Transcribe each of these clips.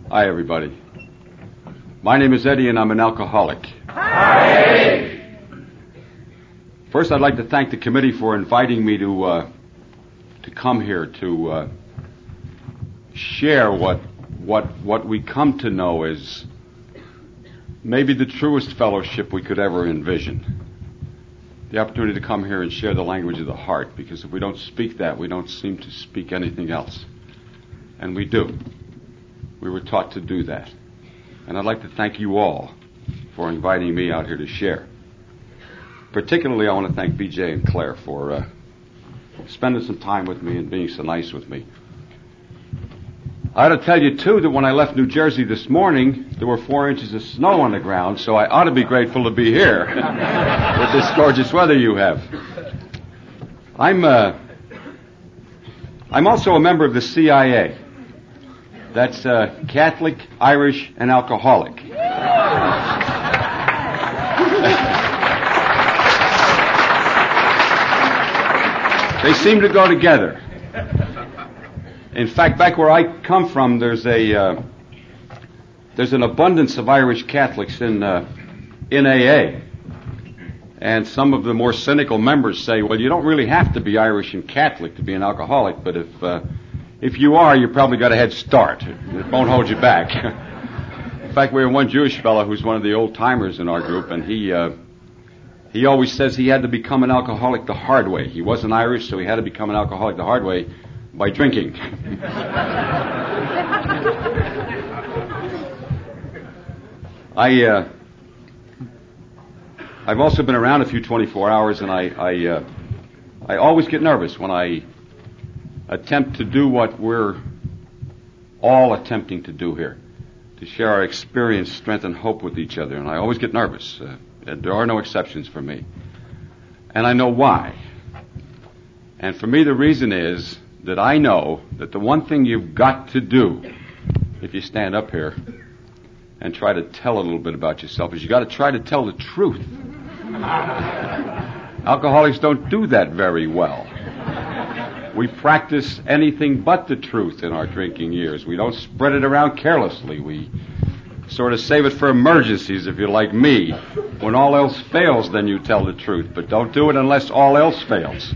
Hi, everybody. My name is Eddie, and I'm an alcoholic. Hi, Eddie. First, I'd like to thank the committee for inviting me to come here to share what we come to know is maybe the truest fellowship we could ever envision. The opportunity to come here and share the language of the heart, because if we don't speak that, we don't seem to speak anything else. And we do. We were taught to do that. And I'd like to thank you all for inviting me out here to share. Particularly, I want to thank BJ and Claire for spending some time with me and being so nice with me. I ought to tell you, too, that when I left New Jersey this morning, there were 4 inches of snow on the ground, so I ought to be grateful to be here with this gorgeous weather you have. I'm also a member of the CIA. That's Catholic, Irish, and alcoholic. They seem to go together. In fact, back where I come from, there's an abundance of Irish Catholics in AA. And some of the more cynical members say, well, you don't really have to be Irish and Catholic to be an alcoholic, but if you are, you probably got a head start. It won't hold you back. In fact, we have one Jewish fellow who's one of the old-timers in our group, and he always says he had to become an alcoholic the hard way. He wasn't Irish, so he had to become an alcoholic the hard way by drinking. I've also been around a few 24 hours, and I always get nervous when I attempt to do what we're all attempting to do here, to share our experience, strength, and hope with each other. And I always get nervous. There are no exceptions for me. And I know why. And for me, the reason is that I know that the one thing you've got to do if you stand up here and try to tell a little bit about yourself is you got to try to tell the truth. Alcoholics don't do that very well. We practice anything but the truth in our drinking years. We don't spread it around carelessly. We sort of save it for emergencies, if you're like me. When all else fails, then you tell the truth. But don't do it unless all else fails.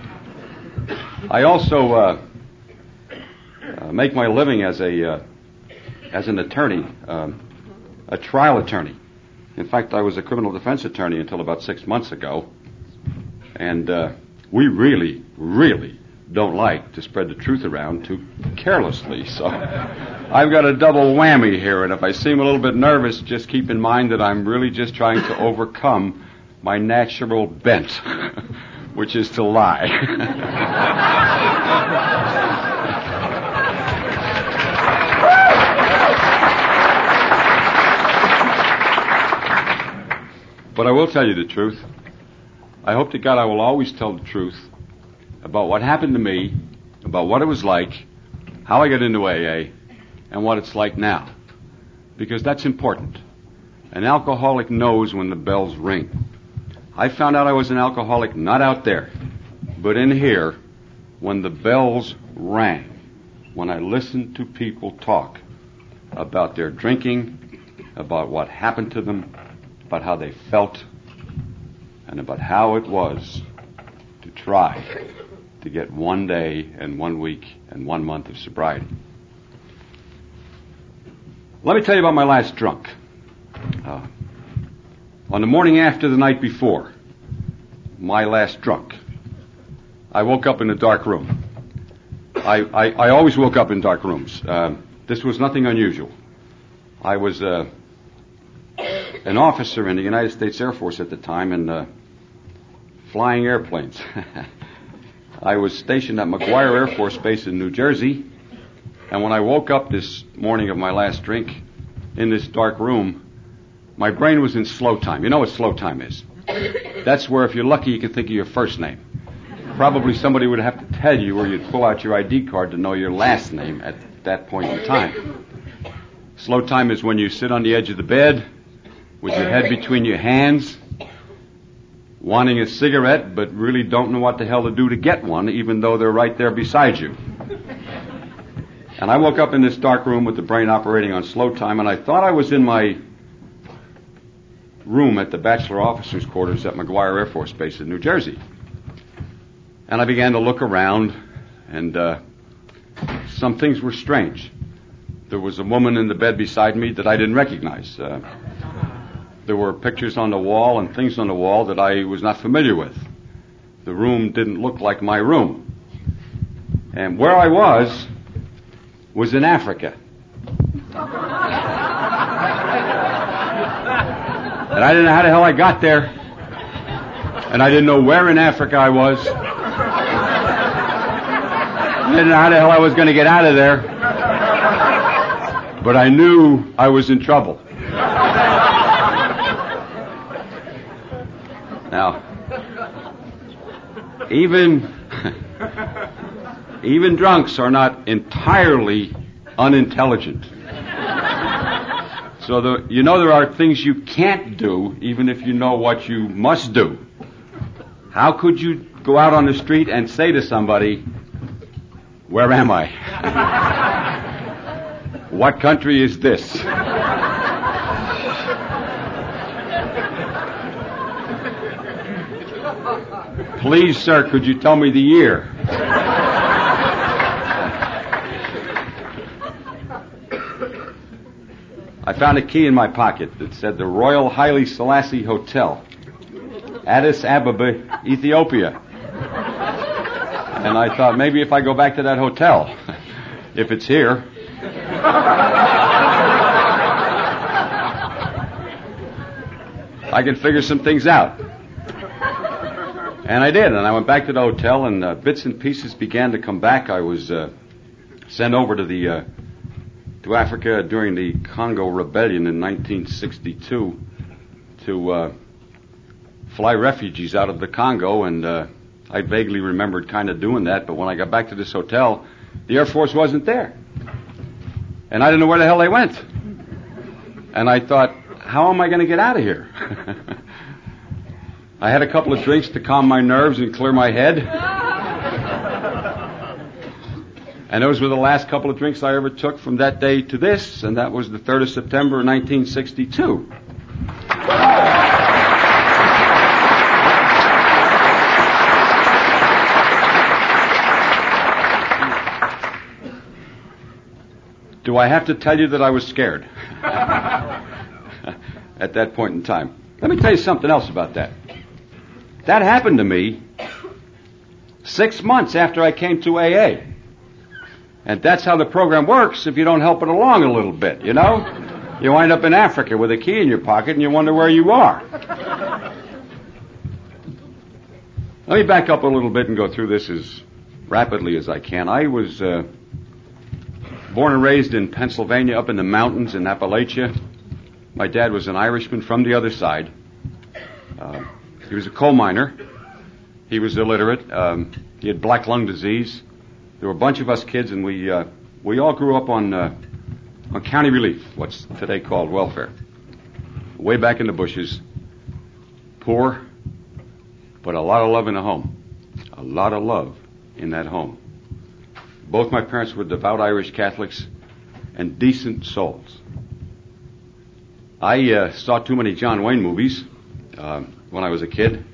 I also make my living as an attorney, a trial attorney. In fact, I was a criminal defense attorney until about 6 months ago. And we really, really don't like to spread the truth around too carelessly. So I've got a double whammy here, and if I seem a little bit nervous, just keep in mind that I'm really just trying to overcome my natural bent, which is to lie. But I will tell you the truth. I hope to God I will always tell the truth about what happened to me, about what it was like, how I got into AA, and what it's like now. Because that's important. An alcoholic knows when the bells ring. I found out I was an alcoholic not out there, but in here, when the bells rang, when I listened to people talk about their drinking, about what happened to them, about how they felt, and about how it was to try to get 1 day and 1 week and 1 month of sobriety. Let me tell you about my last drunk. On the morning after the night before, my last drunk, I woke up in a dark room. I always woke up in dark rooms. This was nothing unusual. I was an officer in the United States Air Force at the time and flying airplanes. I was stationed at McGuire Air Force Base in New Jersey, and when I woke up this morning of my last drink in this dark room, my brain was in slow time. You know what slow time is? That's where, if you're lucky, you can think of your first name. Probably somebody would have to tell you, or you'd pull out your ID card to know your last name at that point in time. Slow time is when you sit on the edge of the bed with your head between your hands, wanting a cigarette, but really don't know what the hell to do to get one, even though they're right there beside you. And I woke up in this dark room with the brain operating on slow time, and I thought I was in my room at the bachelor officers' quarters at McGuire Air Force Base in New Jersey. And I began to look around, and some things were strange. There was a woman in the bed beside me that I didn't recognize. There were pictures on the wall and things on the wall that I was not familiar with. The room didn't look like my room. And where I was in Africa. And I didn't know how the hell I got there. And I didn't know where in Africa I was. I didn't know how the hell I was going to get out of there. But I knew I was in trouble. Now, even drunks are not entirely unintelligent. So there are things you can't do, even if you know what you must do. How could you go out on the street and say to somebody, "Where am I? What country is this?" "Please, sir, could you tell me the year?" I found a key in my pocket that said the Royal Haile Selassie Hotel, Addis Ababa, Ethiopia. And I thought, maybe if I go back to that hotel, if it's here. I can figure some things out. And I did, and I went back to the hotel, and bits and pieces began to come back. I was sent over to Africa during the Congo Rebellion in 1962 to fly refugees out of the Congo, and I vaguely remembered kind of doing that, but when I got back to this hotel, the Air Force wasn't there. And I didn't know where the hell they went. And I thought, how am I going to get out of here? I had a couple of drinks to calm my nerves and clear my head. And those were the last couple of drinks I ever took from that day to this, and that was the 3rd of September, 1962. Do I have to tell you that I was scared at that point in time? Let me tell you something else about that. That happened to me 6 months after I came to AA. And that's how the program works if you don't help it along a little bit, you know? You wind up in Africa with a key in your pocket and you wonder where you are. Let me back up a little bit and go through this as rapidly as I can. I was born and raised in Pennsylvania, up in the mountains in Appalachia. My dad was an Irishman from the other side. He was a coal miner. He was illiterate. He had black lung disease. There were a bunch of us kids, and we all grew up on county relief, what's today called welfare. Way back in the bushes. Poor, but a lot of love in the home. A lot of love in that home. Both my parents were devout Irish Catholics and decent souls. I saw too many John Wayne movies when I was a kid,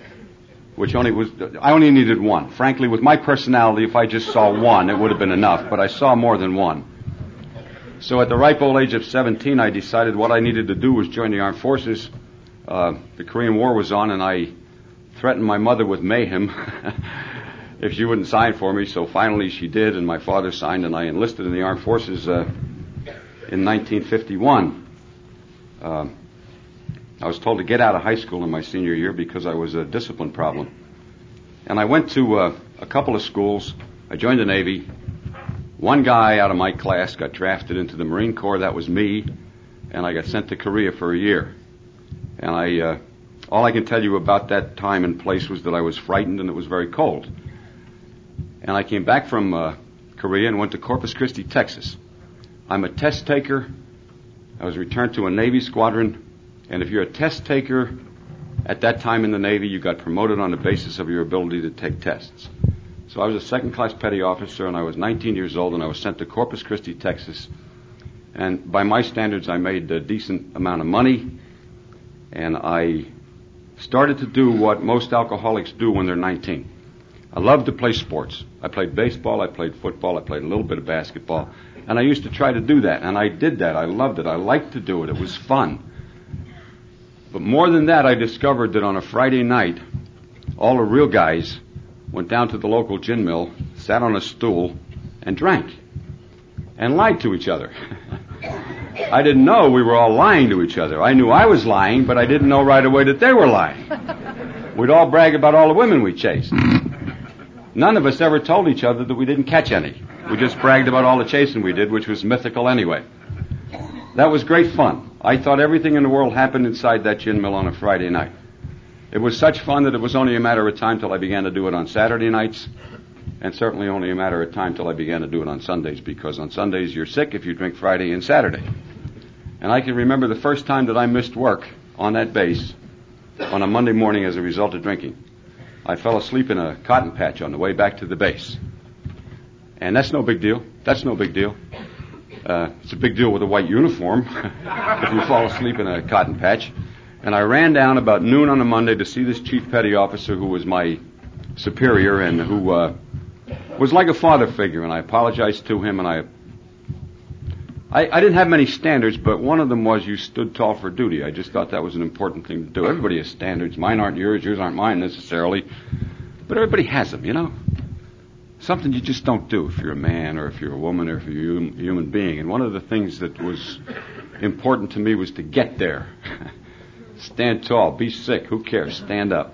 I only needed one. Frankly, with my personality, if I just saw one, it would have been enough, but I saw more than one. So at the ripe old age of 17, I decided what I needed to do was join the armed forces. The Korean War was on, and I threatened my mother with mayhem if she wouldn't sign for me, so finally she did, and my father signed, and I enlisted in the armed forces in 1951. I was told to get out of high school in my senior year because I was a discipline problem. And I went to a couple of schools. I joined the Navy. One guy out of my class got drafted into the Marine Corps. That was me. And I got sent to Korea for a year. And all I can tell you about that time and place was that I was frightened and it was very cold. And I came back from Korea and went to Corpus Christi, Texas. I'm a test taker. I was returned to a Navy squadron. And if you're a test taker at that time in the Navy, you got promoted on the basis of your ability to take tests. So I was a second-class petty officer, and I was 19 years old, and I was sent to Corpus Christi, Texas. And by my standards, I made a decent amount of money, and I started to do what most alcoholics do when they're 19. I loved to play sports. I played baseball, I played football, I played a little bit of basketball, and I used to try to do that, and I did that. I loved it. I liked to do it. It was fun. But more than that, I discovered that on a Friday night, all the real guys went down to the local gin mill, sat on a stool, and drank, and lied to each other. I didn't know we were all lying to each other. I knew I was lying, but I didn't know right away that they were lying. We'd all brag about all the women we chased. None of us ever told each other that we didn't catch any. We just bragged about all the chasing we did, which was mythical anyway. That was great fun. I thought everything in the world happened inside that gin mill on a Friday night. It was such fun that it was only a matter of time till I began to do it on Saturday nights, and certainly only a matter of time till I began to do it on Sundays, because on Sundays you're sick if you drink Friday and Saturday. And I can remember the first time that I missed work on that base on a Monday morning as a result of drinking. I fell asleep in a cotton patch on the way back to the base. And that's no big deal. That's no big deal. It's a big deal with a white uniform if you fall asleep in a cotton patch. And I ran down about noon on a Monday to see this chief petty officer who was my superior and who was like a father figure. And I apologized to him, and I didn't have many standards, but one of them was you stood tall for duty. I just thought that was an important thing to do. Everybody has standards. Mine aren't yours aren't mine necessarily. But everybody has them, you know. Something you just don't do if you're a man or if you're a woman or if you're a human being. And one of the things that was important to me was to get there. Stand tall. Be sick. Who cares? Stand up.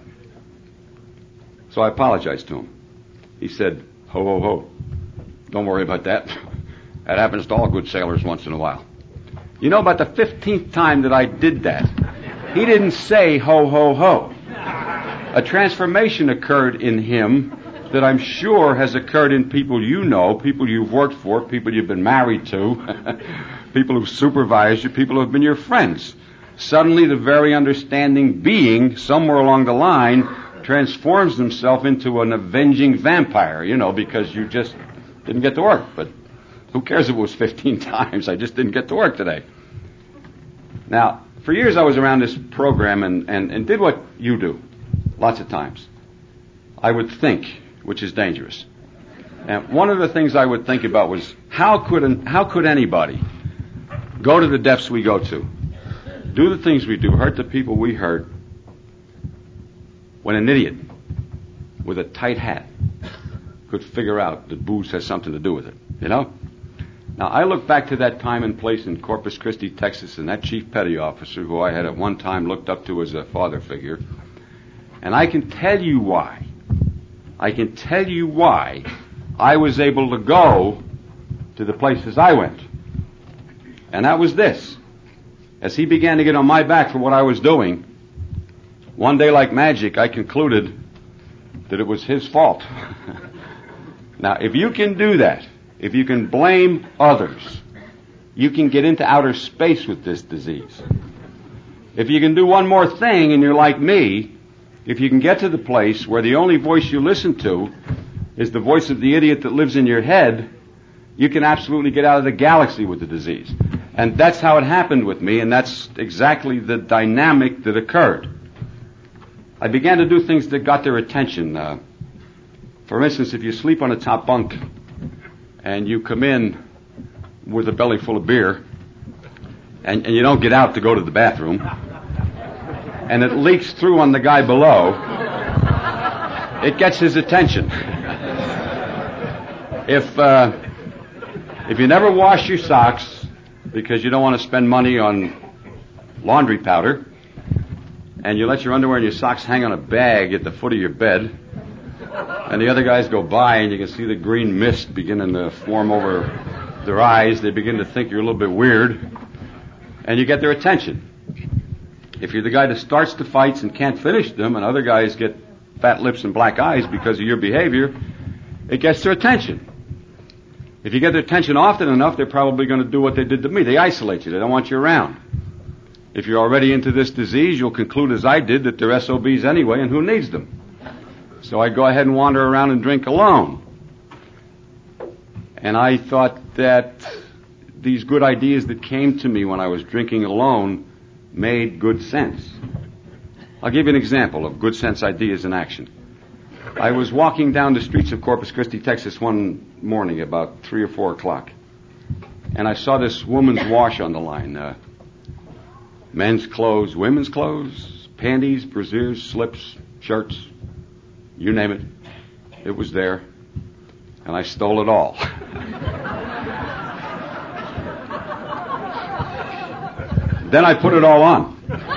So I apologized to him. He said, ho, ho, ho. Don't worry about that. That happens to all good sailors once in a while. You know, about the 15th time that I did that, he didn't say ho, ho, ho. A transformation occurred in him that I'm sure has occurred in people you know, people you've worked for, people you've been married to, people who've supervised you, people who have been your friends. Suddenly the very understanding being, somewhere along the line, transforms himself into an avenging vampire, you know, because you just didn't get to work. But who cares if it was 15 times? I just didn't get to work today. Now, for years I was around this program and did what you do, lots of times. I would think, which is dangerous. And one of the things I would think about was, how could anybody go to the depths we go to, do the things we do, hurt the people we hurt, when an idiot with a tight hat could figure out that booze has something to do with it, you know? Now, I look back to that time and place in Corpus Christi, Texas, and that chief petty officer who I had at one time looked up to as a father figure, and I can tell you why. I can tell you why I was able to go to the places I went. And that was this. As he began to get on my back for what I was doing, one day like magic, I concluded that it was his fault. Now, if you can do that, if you can blame others, you can get into outer space with this disease. If you can do one more thing and you're like me, if you can get to the place where the only voice you listen to is the voice of the idiot that lives in your head, you can absolutely get out of the galaxy with the disease. And that's how it happened with me, and that's exactly the dynamic that occurred. I began to do things that got their attention. For instance, if you sleep on a top bunk and you come in with a belly full of beer and you don't get out to go to the bathroom, and it leaks through on the guy below, it gets his attention. If you never wash your socks because you don't want to spend money on laundry powder, and you let your underwear and your socks hang on a bag at the foot of your bed, and the other guys go by and you can see the green mist beginning to form over their eyes, they begin to think you're a little bit weird, and you get their attention. If you're the guy that starts the fights and can't finish them, and other guys get fat lips and black eyes because of your behavior, it gets their attention. If you get their attention often enough, they're probably going to do what they did to me. They isolate you. They don't want you around. If you're already into this disease, you'll conclude, as I did, that they're SOBs anyway, and who needs them? So I'd go ahead and wander around and drink alone. And I thought that these good ideas that came to me when I was drinking alone made good sense. I'll give you an example of good sense ideas in action. I was walking down the streets of Corpus Christi, Texas one morning about 3 or 4 o'clock. And I saw this woman's wash on the line. Men's clothes, women's clothes, panties, brasiers, slips, shirts, you name it. It was there. And I stole it all. Then I put it all on.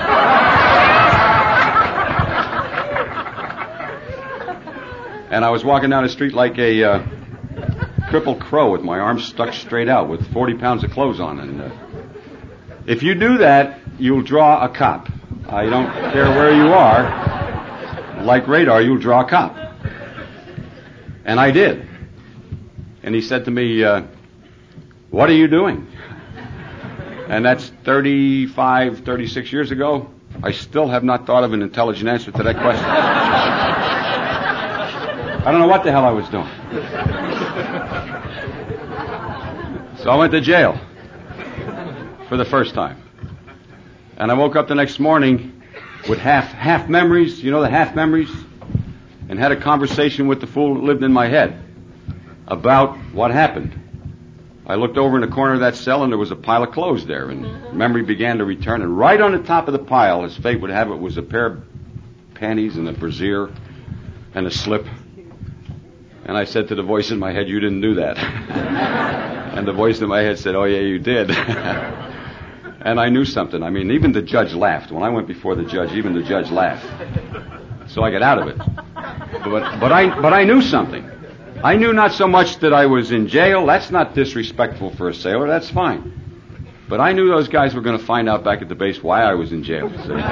And I was walking down the street like a crippled crow with my arms stuck straight out with 40 pounds of clothes on. And if you do that, you'll draw a cop. I don't care where you are. Like radar, you'll draw a cop. And I did. And he said to me, what are you doing? And that's 35, 36 years ago. I still have not thought of an intelligent answer to that question. I don't know what the hell I was doing. So I went to jail for the first time. And I woke up the next morning with half memories, you know the half memories, and had a conversation with the fool that lived in my head about what happened. I looked over in the corner of that cell, and there was a pile of clothes there, and memory began to return. And right on the top of the pile, as fate would have it, was a pair of panties and a brassiere and a slip. And I said to the voice in my head, you didn't do that. And the voice in my head said, oh, yeah, you did. And I knew something. I mean, even the judge laughed. When I went before the judge, even the judge laughed. So I got out of it. But I knew something. I knew not so much that I was in jail. That's not disrespectful for a sailor. That's fine. But I knew those guys were going to find out back at the base why I was in jail.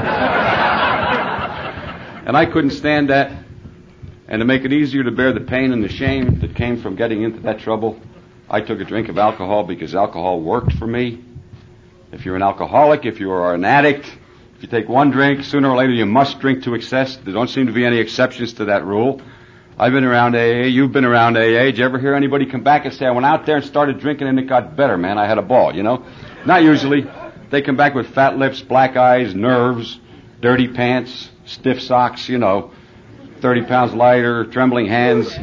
And I couldn't stand that. And to make it easier to bear the pain and the shame that came from getting into that trouble, I took a drink of alcohol because alcohol worked for me. If you're an alcoholic, if you are an addict, if you take one drink, sooner or later you must drink to excess. There don't seem to be any exceptions to that rule. I've been around AA. You've been around AA. Did you ever hear anybody come back and say, I went out there and started drinking and it got better, man. I had a ball, you know? Not usually. They come back with fat lips, black eyes, nerves, dirty pants, stiff socks, you know, 30 pounds lighter, trembling hands,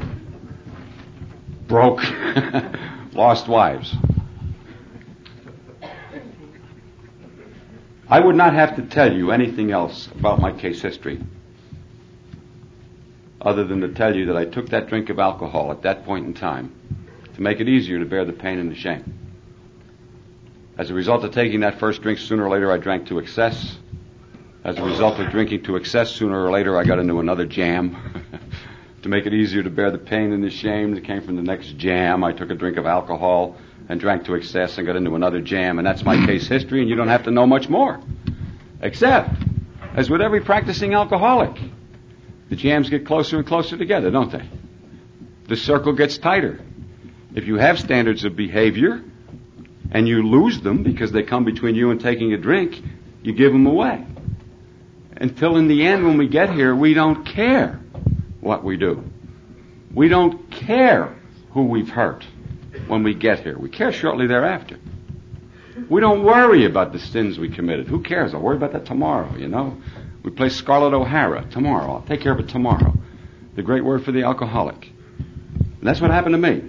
broke, lost wives. I would not have to tell you anything else about my case history other than to tell you that I took that drink of alcohol at that point in time to make it easier to bear the pain and the shame. As a result of taking that first drink, sooner or later I drank to excess. As a result of drinking to excess, sooner or later I got into another jam. To make it easier to bear the pain and the shame that came from the next jam, I took a drink of alcohol and drank to excess and got into another jam. And that's my case history, and you don't have to know much more. Except, as with every practicing alcoholic, the jams get closer and closer together, don't they? The circle gets tighter. If you have standards of behavior and you lose them because they come between you and taking a drink, you give them away. Until in the end, when we get here, we don't care what we do. We don't care who we've hurt when we get here. We care shortly thereafter. We don't worry about the sins we committed. Who cares? I'll worry about that tomorrow, you know. We play Scarlett O'Hara tomorrow. I'll take care of it tomorrow. The great word for the alcoholic. And that's what happened to me.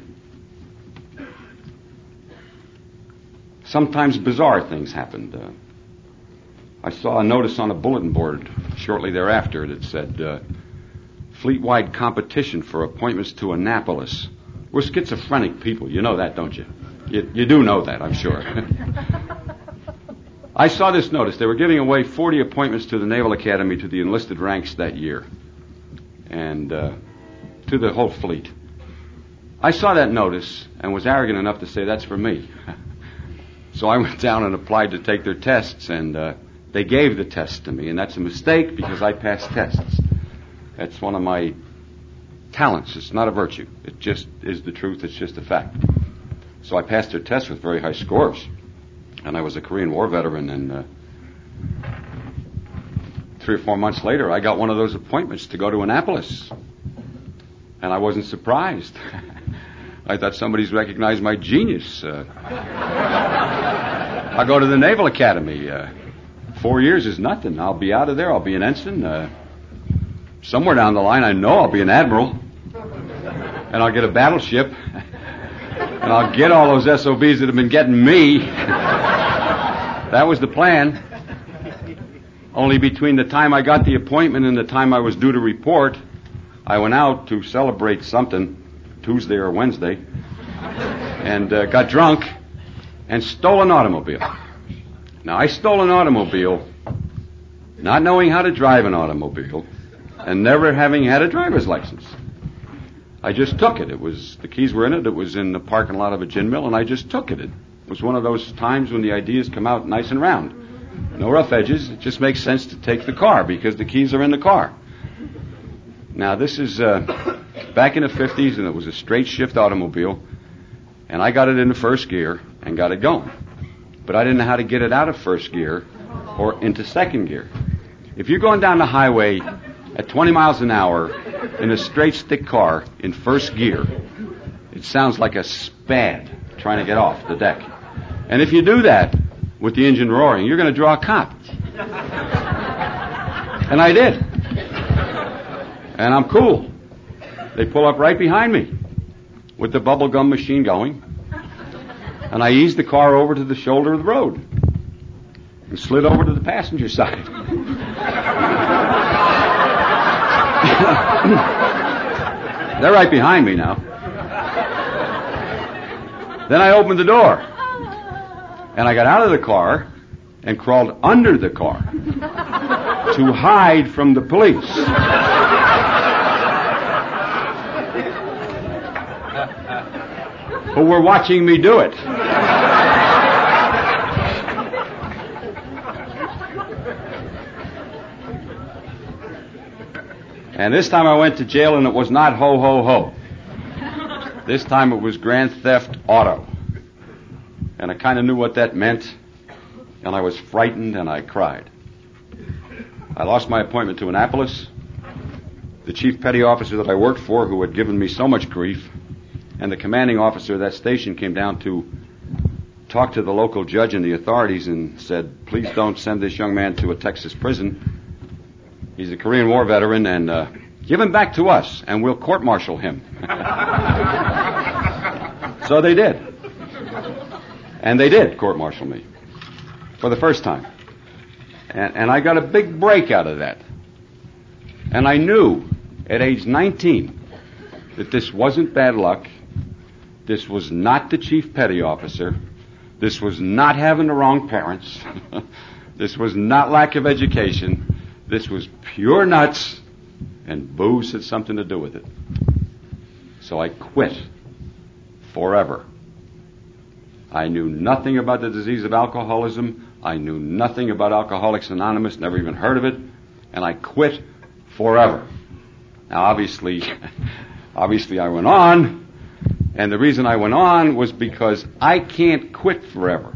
Sometimes bizarre things happened. I saw a notice on a bulletin board shortly thereafter that said, fleet-wide competition for appointments to Annapolis. We're schizophrenic people. You know that, don't you? You do know that, I'm sure. I saw this notice. They were giving away 40 appointments to the Naval Academy to the enlisted ranks that year. And to the whole fleet. I saw that notice and was arrogant enough to say, that's for me. So I went down and applied to take their tests, and they gave the tests to me. And that's a mistake because I passed tests. That's one of my talents. It's not a virtue. It just is the truth. It's just a fact. So I passed their tests with very high scores. And I was a Korean War veteran, and 3 or 4 months later, I got one of those appointments to go to Annapolis. And I wasn't surprised. I thought somebody's recognized my genius. I'll go to the Naval Academy. 4 years is nothing. I'll be out of there. I'll be an ensign. Somewhere down the line, I know I'll be an admiral. And I'll get a battleship. And I'll get all those SOBs that have been getting me. That was the plan. Only between the time I got the appointment and the time I was due to report, I went out to celebrate something, Tuesday or Wednesday, and got drunk and stole an automobile. Now, I stole an automobile not knowing how to drive an automobile and never having had a driver's license. I just took it. The keys were in it. It was in the parking lot of a gin mill, and I just took it. It was one of those times when the ideas come out nice and round. No rough edges. It just makes sense to take the car because the keys are in the car. Now, this is back in the 50s, and it was a straight shift automobile, and I got it into first gear and got it going. But I didn't know how to get it out of first gear or into second gear. If you're going down the highway at 20 miles an hour in a straight stick car in first gear, it sounds like a spad trying to get off the deck. And if you do that with the engine roaring, you're going to draw a cop. And I did. And I'm cool. They pull up right behind me with the bubble gum machine going. And I eased the car over to the shoulder of the road and slid over to the passenger side. They're right behind me now. Then I opened the door. And I got out of the car and crawled under the car to hide from the police. Who were watching me do it. And this time I went to jail, and it was not ho, ho, ho. This time it was grand theft auto. And I kind of knew what that meant, and I was frightened, and I cried. I lost my appointment to Annapolis. The chief petty officer that I worked for, who had given me so much grief, and the commanding officer of that station came down to talk to the local judge and the authorities and said, please don't send this young man to a Texas prison. He's a Korean War veteran, and give him back to us, and we'll court-martial him. So they did. And they did court-martial me for the first time. And I got a big break out of that. And I knew at age 19 that this wasn't bad luck. This was not the chief petty officer. This was not having the wrong parents. This was not lack of education. This was pure nuts, and booze had something to do with it. So I quit forever. I knew nothing about the disease of alcoholism. I knew nothing about Alcoholics Anonymous, never even heard of it, and I quit forever. Now, obviously I went on, and the reason I went on was because I can't quit forever.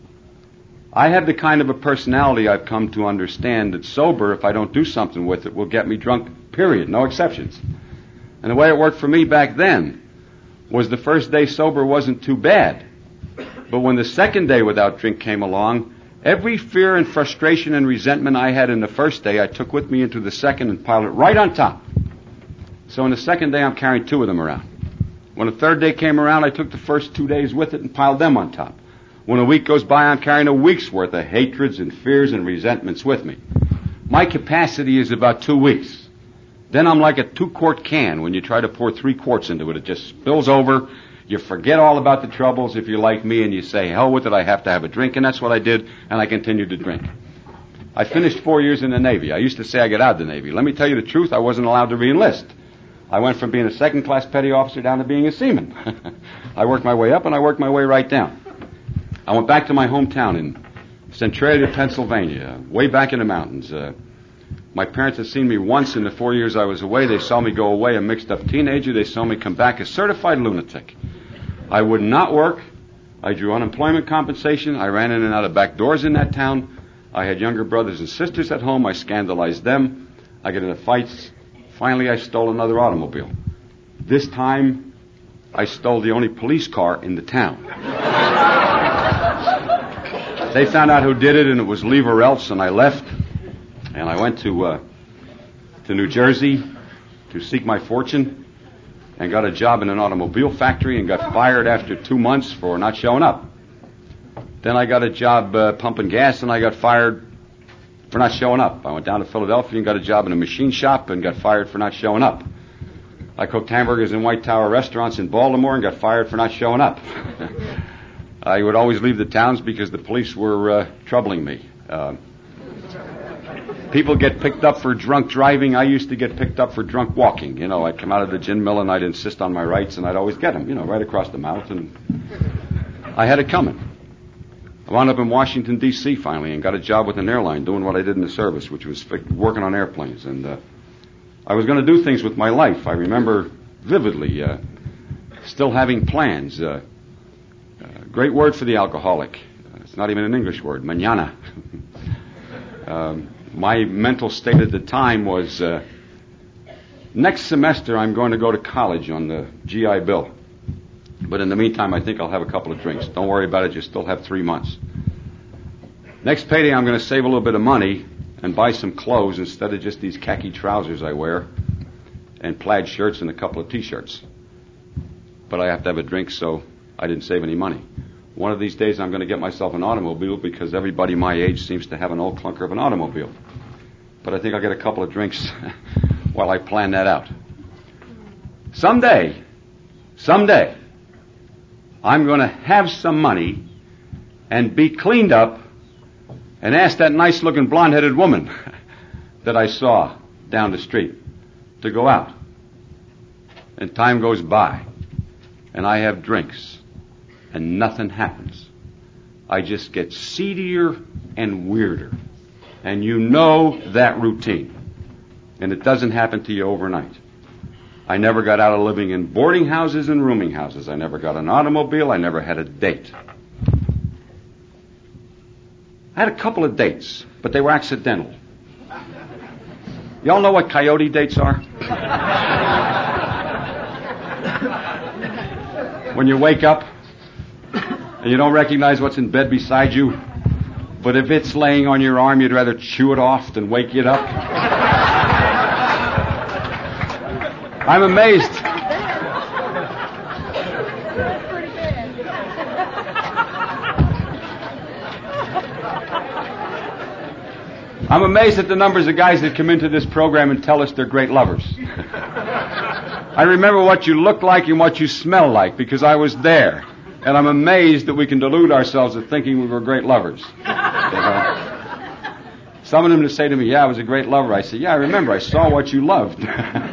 I have the kind of a personality I've come to understand that sober, if I don't do something with it, will get me drunk, period, no exceptions. And the way it worked for me back then was the first day sober wasn't too bad. But when the second day without drink came along, every fear and frustration and resentment I had in the first day, I took with me into the second and piled it right on top. So in the second day, I'm carrying 2 of them around. When the third day came around, I took the first 2 days with it and piled them on top. When a week goes by, I'm carrying a week's worth of hatreds and fears and resentments with me. My capacity is about 2 weeks. Then I'm like a 2-quart can. When you try to pour 3 quarts into it, it just spills over. You forget all about the troubles if you're like me, and you say, hell with it, I have to have a drink. And that's what I did, and I continued to drink. I finished 4 years in the Navy. I used to say I got out of the Navy. Let me tell you the truth, I wasn't allowed to re-enlist. I went from being a second-class petty officer down to being a seaman. I worked my way up, and I worked my way right down. I went back to my hometown in Centralia, Pennsylvania, way back in the mountains. My parents had seen me once in the 4 years I was away. They saw me go away, a mixed-up teenager. They saw me come back a certified lunatic. I would not work. I drew unemployment compensation. I ran in and out of back doors in that town. I had younger brothers and sisters at home. I scandalized them. I got into fights. Finally, I stole another automobile. This time, I stole the only police car in the town. They found out who did it, and it was Leave or Else, and I left. And I went to New Jersey to seek my fortune and got a job in an automobile factory and got fired after 2 months for not showing up. Then I got a job pumping gas, and I got fired for not showing up. I went down to Philadelphia and got a job in a machine shop and got fired for not showing up. I cooked hamburgers in White Tower restaurants in Baltimore and got fired for not showing up. I would always leave the towns because the police were troubling me. People get picked up for drunk driving. I used to get picked up for drunk walking. You know, I'd come out of the gin mill and I'd insist on my rights, and I'd always get them, right across the mouth, and I had it coming. I wound up in Washington, D.C. finally and got a job with an airline doing what I did in the service, which was working on airplanes. And I was going to do things with my life. I remember vividly still having plans. Great word for the alcoholic. It's not even an English word, mañana. My mental state at the time was, next semester I'm going to go to college on the GI Bill. But in the meantime, I think I'll have a couple of drinks. Don't worry about it, you still have 3 months. Next payday, I'm going to save a little bit of money and buy some clothes instead of just these khaki trousers I wear and plaid shirts and a couple of T-shirts. But I have to have a drink, so I didn't save any money. One of these days I'm going to get myself an automobile because everybody my age seems to have an old clunker of an automobile. But I think I'll get a couple of drinks while I plan that out. Someday, I'm going to have some money and be cleaned up and ask that nice-looking blonde-headed woman that I saw down the street to go out. And time goes by, and I have drinks, and nothing happens. I just get seedier and weirder. And you know that routine. And it doesn't happen to you overnight. I never got out of living in boarding houses and rooming houses. I never got an automobile. I never had a date. I had a couple of dates, but they were accidental. Y'all know what coyote dates are? When you wake up and you don't recognize what's in bed beside you, but if it's laying on your arm, you'd rather chew it off than wake it up. I'm amazed. I'm amazed at the numbers of guys that come into this program and tell us they're great lovers. I remember what you look like and what you smell like because I was there. And I'm amazed that we can delude ourselves into thinking we were great lovers. Some of them to say to me, yeah, I was a great lover. I said, yeah, I remember. I saw what you loved.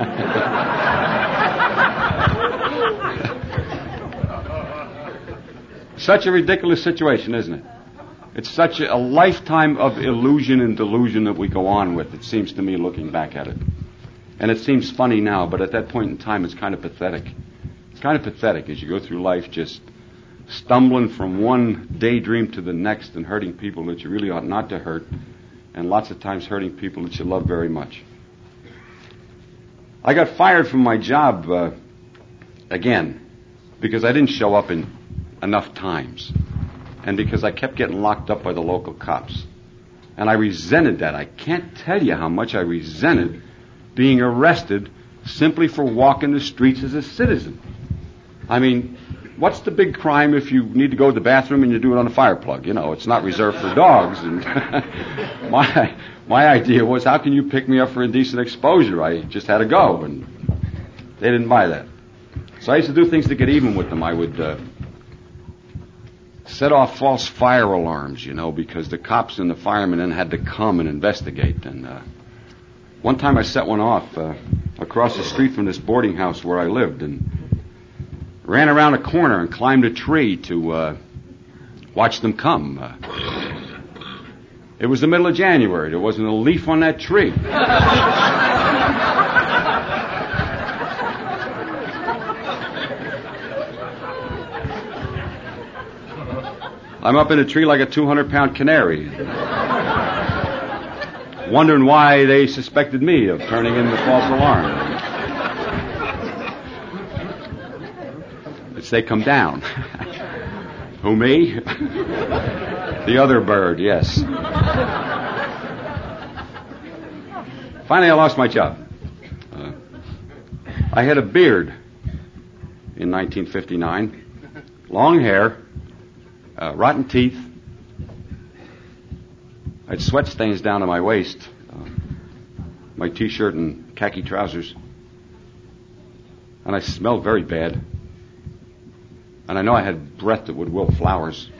Such a ridiculous situation, isn't it? It's such a lifetime of illusion and delusion that we go on with, it seems to me, looking back at it. And it seems funny now, but at that point in time, it's kind of pathetic. It's kind of pathetic as you go through life just stumbling from one daydream to the next and hurting people that you really ought not to hurt, and lots of times hurting people that you love very much. I got fired from my job again because I didn't show up in enough times and because I kept getting locked up by the local cops. And I resented that. I can't tell you how much I resented being arrested simply for walking the streets as a citizen. I mean, what's the big crime if you need to go to the bathroom and you do it on a fire plug? You know, it's not reserved for dogs. And my idea was, how can you pick me up for indecent exposure? I just had to go, and they didn't buy that. So I used to do things to get even with them. I would set off false fire alarms, because the cops and the firemen then had to come and investigate. And one time I set one off across the street from this boarding house where I lived and ran around a corner and climbed a tree to watch them come. It was the middle of January. There wasn't a leaf on that tree. I'm up in a tree like a 200-pound canary. wondering why they suspected me of turning in the false alarm. It's they come down. Who, me? The other bird, yes. Finally, I lost my job. I had a beard in 1959, long hair, rotten teeth. I had sweat stains down to my waist, my T-shirt and khaki trousers, and I smelled very bad. And I know I had breath that would wilt flowers.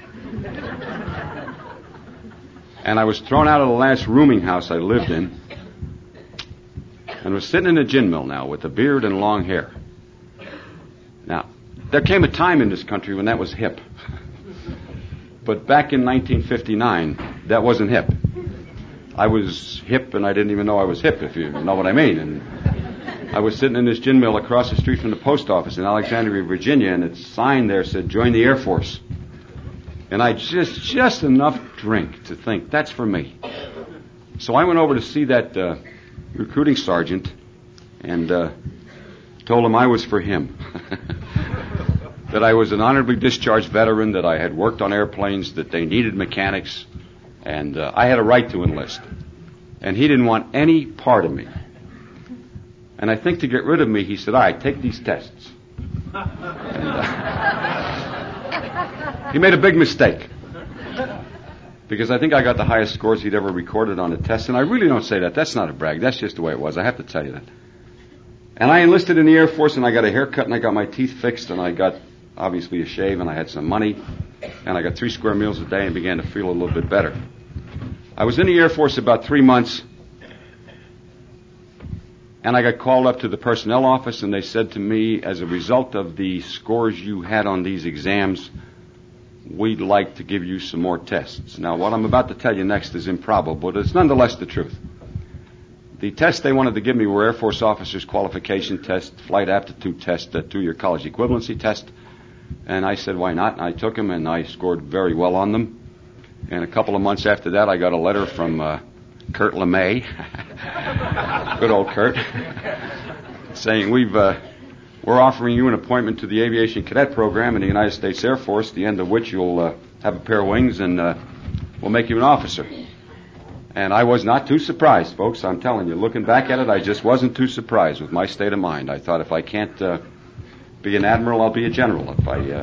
And I was thrown out of the last rooming house I lived in, and was sitting in a gin mill now with a beard and long hair. Now, there came a time in this country when that was hip. But back in 1959, that wasn't hip. I was hip and I didn't even know I was hip, if you know what I mean. And I was sitting in this gin mill across the street from the post office in Alexandria, Virginia, and its sign there said, "Join the Air Force." And I just enough drink to think, that's for me. So I went over to see that recruiting sergeant and told him I was for him. That I was an honorably discharged veteran, that I had worked on airplanes, that they needed mechanics, and I had a right to enlist. And he didn't want any part of me. And I think to get rid of me, he said, "All right, take these tests." And, he made a big mistake. Because I think I got the highest scores he'd ever recorded on a test. And I really don't say that. That's not a brag. That's just the way it was. I have to tell you that. And I enlisted in the Air Force, and I got a haircut, and I got my teeth fixed, and I got, obviously, a shave, and I had some money. And I got 3 square meals a day and began to feel a little bit better. I was in the Air Force about 3 months. And I got called up to the personnel office, and they said to me, as a result of the scores you had on these exams, we'd like to give you some more tests. Now, what I'm about to tell you next is improbable, but it's nonetheless the truth. The tests they wanted to give me were Air Force officers' qualification test, flight aptitude test, a 2-year college equivalency test. And I said, why not? And I took them, and I scored very well on them. And a couple of months after that, I got a letter from Kurt LeMay, good old Kurt, saying we're offering you an appointment to the Aviation Cadet Program in the United States Air Force, the end of which you'll have a pair of wings and we'll make you an officer. And I was not too surprised, folks. I'm telling you, looking back at it, I just wasn't too surprised with my state of mind. I thought if I can't be an admiral, I'll be a general. If I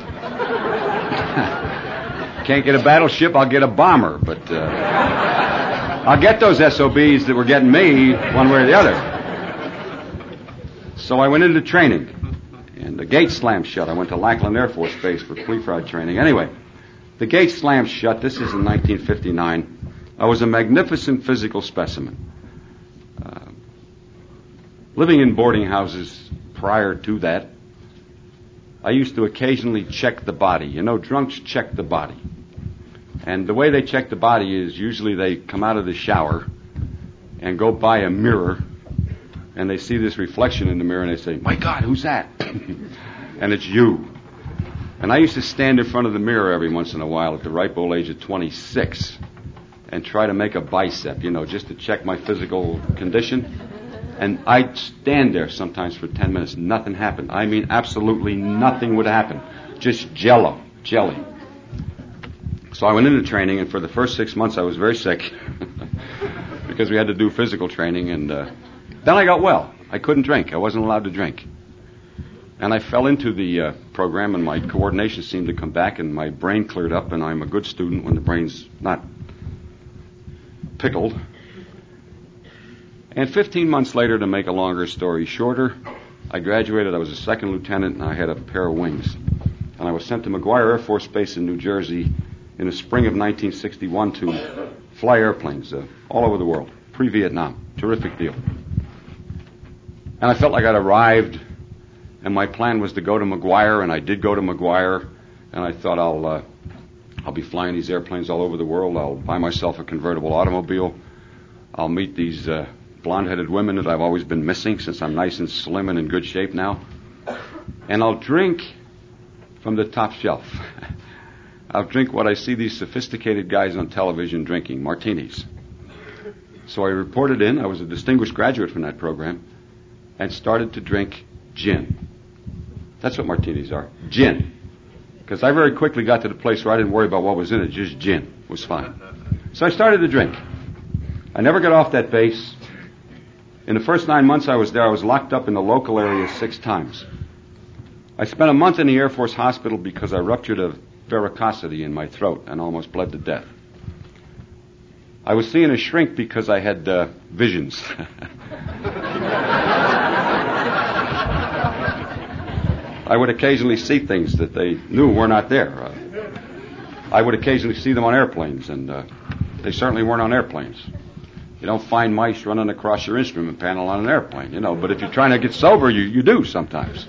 can't get a battleship, I'll get a bomber. But I'll get those SOBs that were getting me one way or the other. So I went into training, and the gate slammed shut. I went to Lackland Air Force Base for police training. Anyway, the gate slammed shut. This is in 1959. I was a magnificent physical specimen. Living in boarding houses prior to that, I used to occasionally check the body. You know, drunks check the body. And the way they check the body is usually they come out of the shower and go by a mirror, and they see this reflection in the mirror, and they say, "My God, who's that?" And it's you. And I used to stand in front of the mirror every once in a while at the ripe old age of 26 and try to make a bicep, just to check my physical condition. And I'd stand there sometimes for 10 minutes. Nothing happened. I mean, absolutely nothing would happen. Just jelly. So I went into training, and for the first 6 months I was very sick because we had to do physical training. And then I got well. I couldn't drink. I wasn't allowed to drink. And I fell into the program, and my coordination seemed to come back, and my brain cleared up, and I'm a good student when the brain's not pickled. And 15 months later, to make a longer story shorter, I graduated. I was a second lieutenant, and I had a pair of wings. And I was sent to McGuire Air Force Base in New Jersey in the spring of 1961 to fly airplanes all over the world, pre-Vietnam. Terrific deal. And I felt like I'd arrived, and my plan was to go to McGuire, and I did go to McGuire, and I thought I'll be flying these airplanes all over the world. I'll buy myself a convertible automobile. I'll meet these blonde-headed women that I've always been missing since I'm nice and slim and in good shape now. And I'll drink from the top shelf. I'll drink what I see these sophisticated guys on television drinking, martinis. So I reported in. I was a distinguished graduate from that program, and started to drink gin. That's what martinis are, gin. Because I very quickly got to the place where I didn't worry about what was in it, just gin was fine. So I started to drink. I never got off that base. In the first 9 months I was there, I was locked up in the local area 6 times. I spent a month in the Air Force Hospital because I ruptured a varicosity in my throat and almost bled to death. I was seeing a shrink because I had visions. I would occasionally see things that they knew were not there. I would occasionally see them on airplanes, and they certainly weren't on airplanes. You don't find mice running across your instrument panel on an airplane, but if you're trying to get sober, you do sometimes.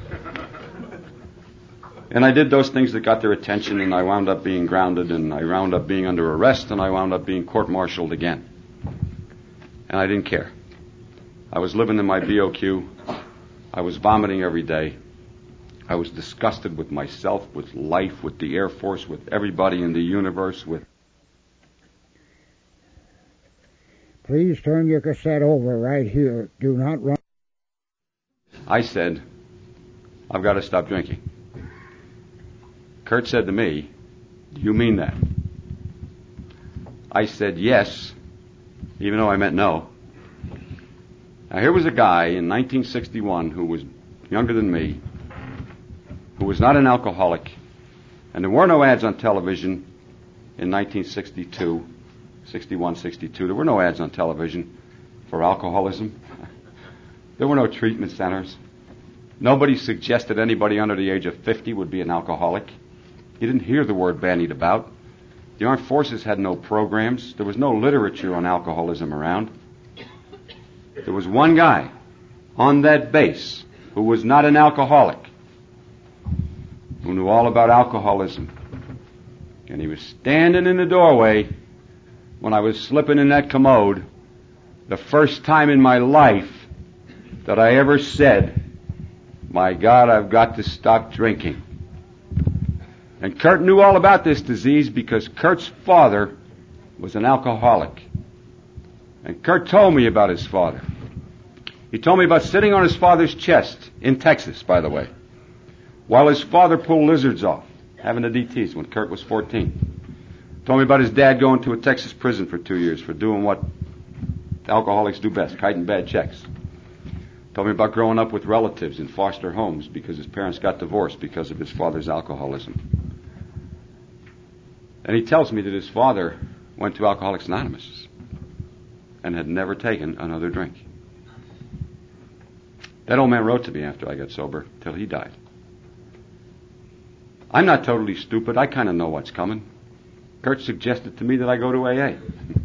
And I did those things that got their attention, and I wound up being grounded, and I wound up being under arrest, and I wound up being court-martialed again. And I didn't care. I was living in my BOQ. I was vomiting every day. I was disgusted with myself, with life, with the Air Force, with everybody in the universe, with... Please turn your cassette over right here. Do not run. I said, I've got to stop drinking. Kurt said to me, do you mean that? I said yes, even though I meant no. Now here was a guy in 1961 who was younger than me, who was not an alcoholic, and there were no ads on television in 1962, 61, 62. There were no ads on television for alcoholism. There were no treatment centers. Nobody suggested anybody under the age of 50 would be an alcoholic. You didn't hear the word bandied about. The Armed Forces had no programs. There was no literature on alcoholism around. There was one guy on that base who was not an alcoholic, who knew all about alcoholism. And he was standing in the doorway when I was slipping in that commode, the first time in my life that I ever said, my God, I've got to stop drinking. And Kurt knew all about this disease because Kurt's father was an alcoholic. And Kurt told me about his father. He told me about sitting on his father's chest, in Texas, by the way, while his father pulled lizards off, having the DTs when Kurt was 14. Told me about his dad going to a Texas prison for 2 years for doing what alcoholics do best, kiting bad checks. Told me about growing up with relatives in foster homes because his parents got divorced because of his father's alcoholism. And he tells me that his father went to Alcoholics Anonymous and had never taken another drink. That old man wrote to me after I got sober till he died. I'm not totally stupid. I kind of know what's coming. Kurt suggested to me that I go to AA.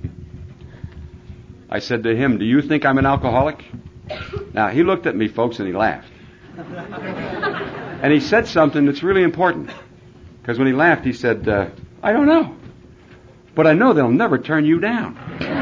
I said to him, do you think I'm an alcoholic? Now, he looked at me, folks, and he laughed. And he said something that's really important. Because when he laughed, he said, I don't know. But I know they'll never turn you down.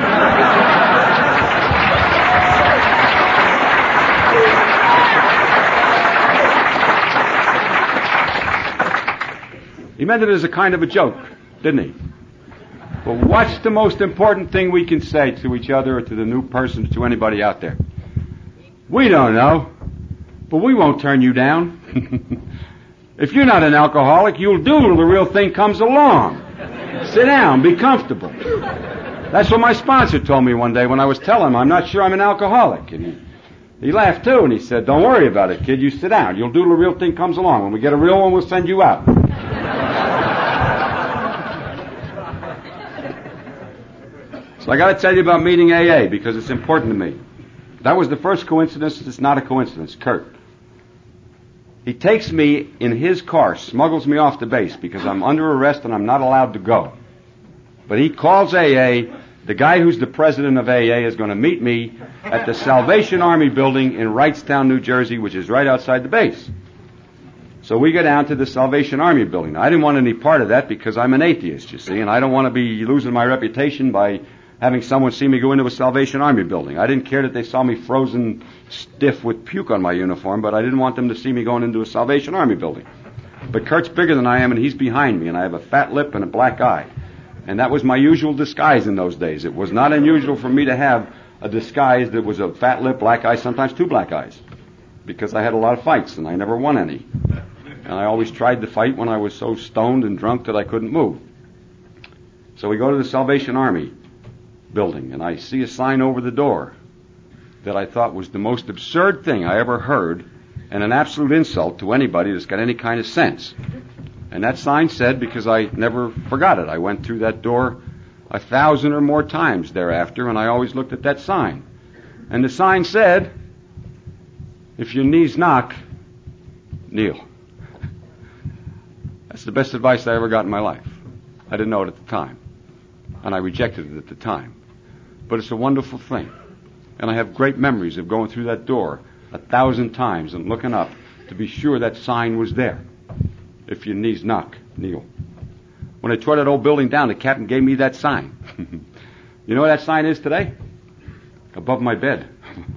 He meant it as a kind of a joke, didn't he? But what's the most important thing we can say to each other or to the new persons, to anybody out there? We don't know, but we won't turn you down. If you're not an alcoholic, you'll do till the real thing comes along. Sit down, be comfortable. That's what my sponsor told me one day when I was telling him I'm not sure I'm an alcoholic. And he laughed too, and he said, don't worry about it, kid, you sit down. You'll do till the real thing comes along. When we get a real one, we'll send you out. So I got to tell you about meeting AA because it's important to me. That was the first coincidence. It's not a coincidence. Kurt. He takes me in his car, smuggles me off the base because I'm under arrest and I'm not allowed to go. But he calls AA. The guy who's the president of AA is going to meet me at the Salvation Army building in Wrightstown, New Jersey, which is right outside the base. So we go down to the Salvation Army building. Now, I didn't want any part of that because I'm an atheist, you see, and I don't want to be losing my reputation by having someone see me go into a Salvation Army building. I didn't care that they saw me frozen stiff with puke on my uniform, but I didn't want them to see me going into a Salvation Army building. But Kurt's bigger than I am, and he's behind me, and I have a fat lip and a black eye. And that was my usual disguise in those days. It was not unusual for me to have a disguise that was a fat lip, black eye, sometimes two black eyes, because I had a lot of fights and I never won any. And I always tried to fight when I was so stoned and drunk that I couldn't move. So we go to the Salvation Army building, and I see a sign over the door that I thought was the most absurd thing I ever heard, and an absolute insult to anybody that's got any kind of sense. And that sign said, because I never forgot it, I went through that door 1,000 or more times thereafter, and I always looked at that sign. And the sign said, if your knees knock, kneel. That's the best advice I ever got in my life. I didn't know it at the time, and I rejected it at the time. But it's a wonderful thing. And I have great memories of going through that door 1,000 times and looking up to be sure that sign was there. If your knees knock, kneel. When I tore that old building down, the captain gave me that sign. You know where that sign is today? Above my bed.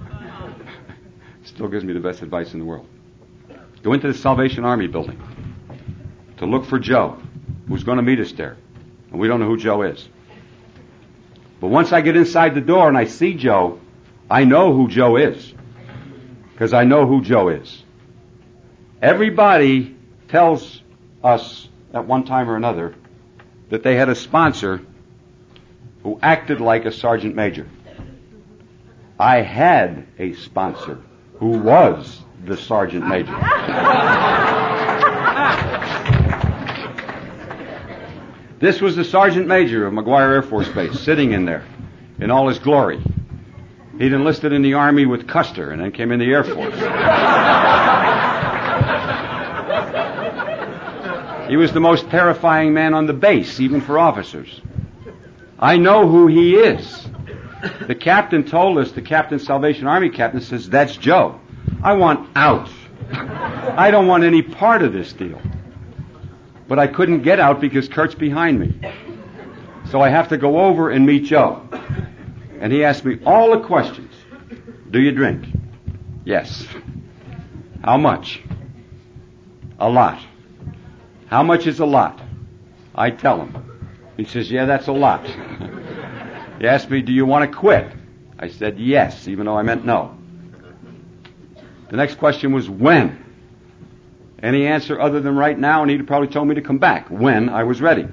Still gives me the best advice in the world. Go into the Salvation Army building to look for Joe, who's going to meet us there. And we don't know who Joe is. But once I get inside the door and I see Joe, I know who Joe is. Because I know who Joe is. Everybody tells us at one time or another that they had a sponsor who acted like a sergeant major. I had a sponsor who was the sergeant major. This was the sergeant major of McGuire Air Force Base, sitting in there in all his glory. He'd enlisted in the Army with Custer and then came in the Air Force. He was the most terrifying man on the base, even for officers. I know who he is. The captain told us, the captain, Salvation Army captain, says, that's Joe. I want out. I don't want any part of this deal. But I couldn't get out because Kurt's behind me. So I have to go over and meet Joe. And he asked me all the questions. Do you drink? Yes. How much? A lot. How much is a lot? I tell him. He says, yeah, that's a lot. He asked me, do you want to quit? I said, yes, even though I meant no. The next question was, when? Any answer other than right now, and he'd probably told me to come back when I was ready.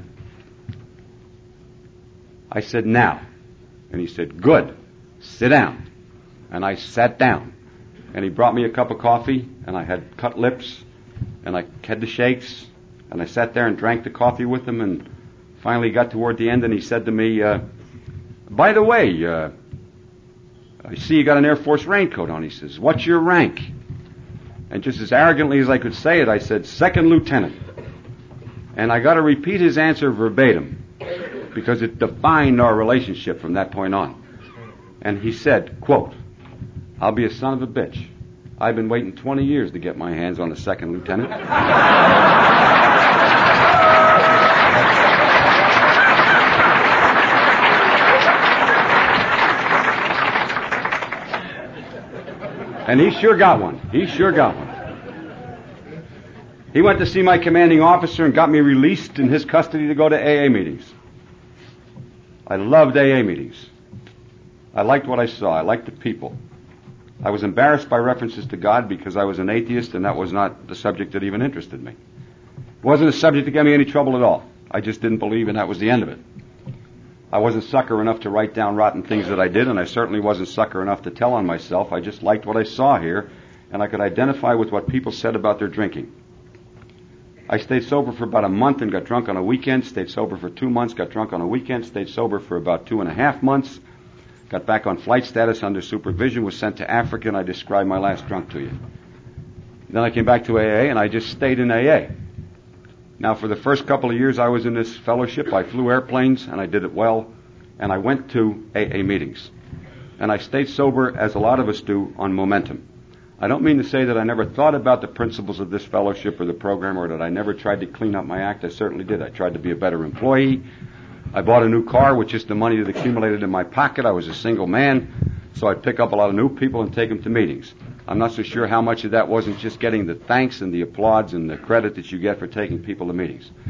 I said, now. And he said, good. Sit down. And I sat down. And he brought me a cup of coffee, and I had cut lips, and I had the shakes, and I sat there and drank the coffee with him, and finally got toward the end, and he said to me, by the way, I see you got an Air Force raincoat on. He says, what's your rank? And just as arrogantly as I could say it, I said, second lieutenant. And I got to repeat his answer verbatim, because it defined our relationship from that point on. And he said, quote, I'll be a son of a bitch. I've been waiting 20 years to get my hands on a second lieutenant. And he sure got one. He sure got one. He went to see my commanding officer and got me released in his custody to go to AA meetings. I loved AA meetings. I liked what I saw. I liked the people. I was embarrassed by references to God because I was an atheist, and that was not the subject that even interested me. It wasn't a subject that gave me any trouble at all. I just didn't believe, and that was the end of it. I wasn't sucker enough to write down rotten things that I did, and I certainly wasn't sucker enough to tell on myself. I just liked what I saw here, and I could identify with what people said about their drinking. I stayed sober for about a month and got drunk on a weekend, stayed sober for 2 months, got drunk on a weekend, stayed sober for about 2.5 months, got back on flight status under supervision, was sent to Africa, and I described my last drunk to you. Then I came back to AA, and I just stayed in AA. Now, for the first couple of years I was in this fellowship, I flew airplanes, and I did it well, and I went to AA meetings. And I stayed sober, as a lot of us do, on momentum. I don't mean to say that I never thought about the principles of this fellowship or the program, or that I never tried to clean up my act. I certainly did. I tried to be a better employee. I bought a new car with just the money that accumulated in my pocket. I was a single man, so I'd pick up a lot of new people and take them to meetings. I'm not so sure how much of that wasn't just getting the thanks and the applause and the credit that you get for taking people to meetings.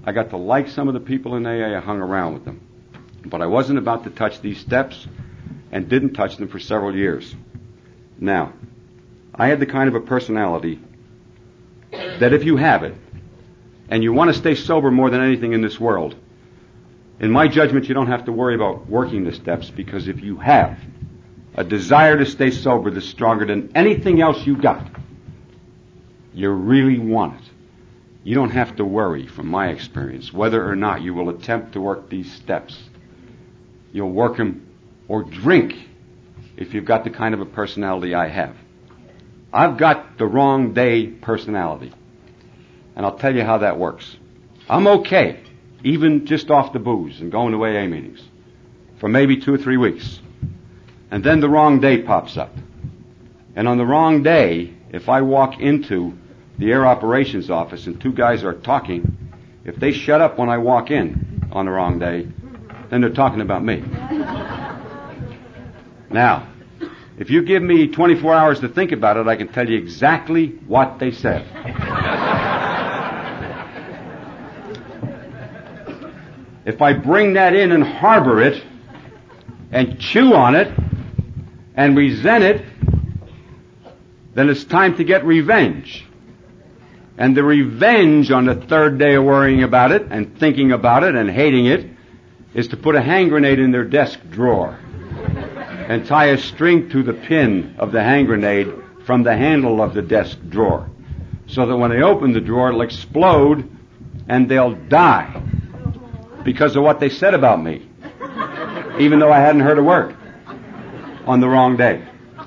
I got to like some of the people in AA. I hung around with them. But I wasn't about to touch these steps and didn't touch them for several years. Now, I had the kind of a personality that if you have it, and you want to stay sober more than anything in this world, in my judgment, you don't have to worry about working the steps, because if you have a desire to stay sober that's stronger than anything else you got, you really want it, you don't have to worry, from my experience, whether or not you will attempt to work these steps. You'll work them or drink if you've got the kind of a personality I have. I've got the wrong day personality. And I'll tell you how that works. I'm okay, even just off the booze and going to AA meetings, for maybe 2 or 3 weeks. And then the wrong day pops up. And on the wrong day, if I walk into the air operations office and 2 guys are talking, if they shut up when I walk in on the wrong day, then they're talking about me. Now, if you give me 24 hours to think about it, I can tell you exactly what they said. If I bring that in and harbor it and chew on it and resent it, then it's time to get revenge. And the revenge on the 3rd day of worrying about it and thinking about it and hating it is to put a hand grenade in their desk drawer and tie a string to the pin of the hand grenade from the handle of the desk drawer, so that when they open the drawer, it'll explode and they'll die because of what they said about me, even though I hadn't heard a word on the wrong day.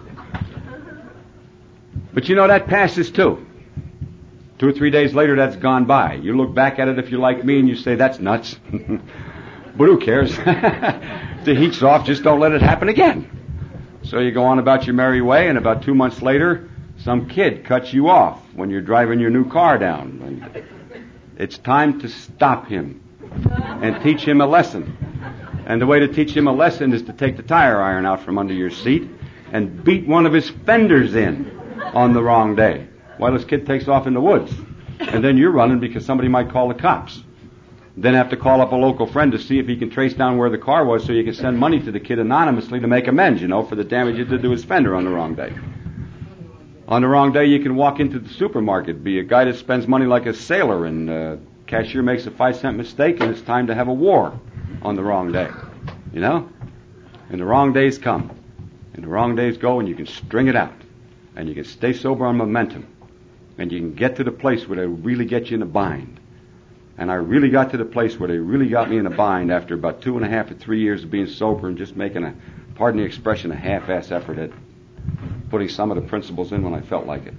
But you know, that passes too. 2 or 3 days later, that's gone by. You look back at it, if you like me, and you say, that's nuts. But who cares? The heat's off, just don't let it happen again. So you go on about your merry way, and about 2 months later, some kid cuts you off when you're driving your new car down. And it's time to stop him and teach him a lesson. And the way to teach him a lesson is to take the tire iron out from under your seat and beat one of his fenders in on the wrong day, while this kid takes off in the woods. And then you're running because somebody might call the cops. Then have to call up a local friend to see if he can trace down where the car was so you can send money to the kid anonymously to make amends, for the damage you did to his fender on the wrong day. On the wrong day, you can walk into the supermarket, be a guy that spends money like a sailor, and cashier makes a 5-cent mistake, and it's time to have a war on the wrong day. And the wrong days come, and the wrong days go, and you can string it out, and you can stay sober on momentum, and you can get to the place where they really get you in a bind. And I really got to the place where they really got me in a bind after about 2.5 or 3 years of being sober and just making pardon the expression, a half-ass effort at putting some of the principles in when I felt like it.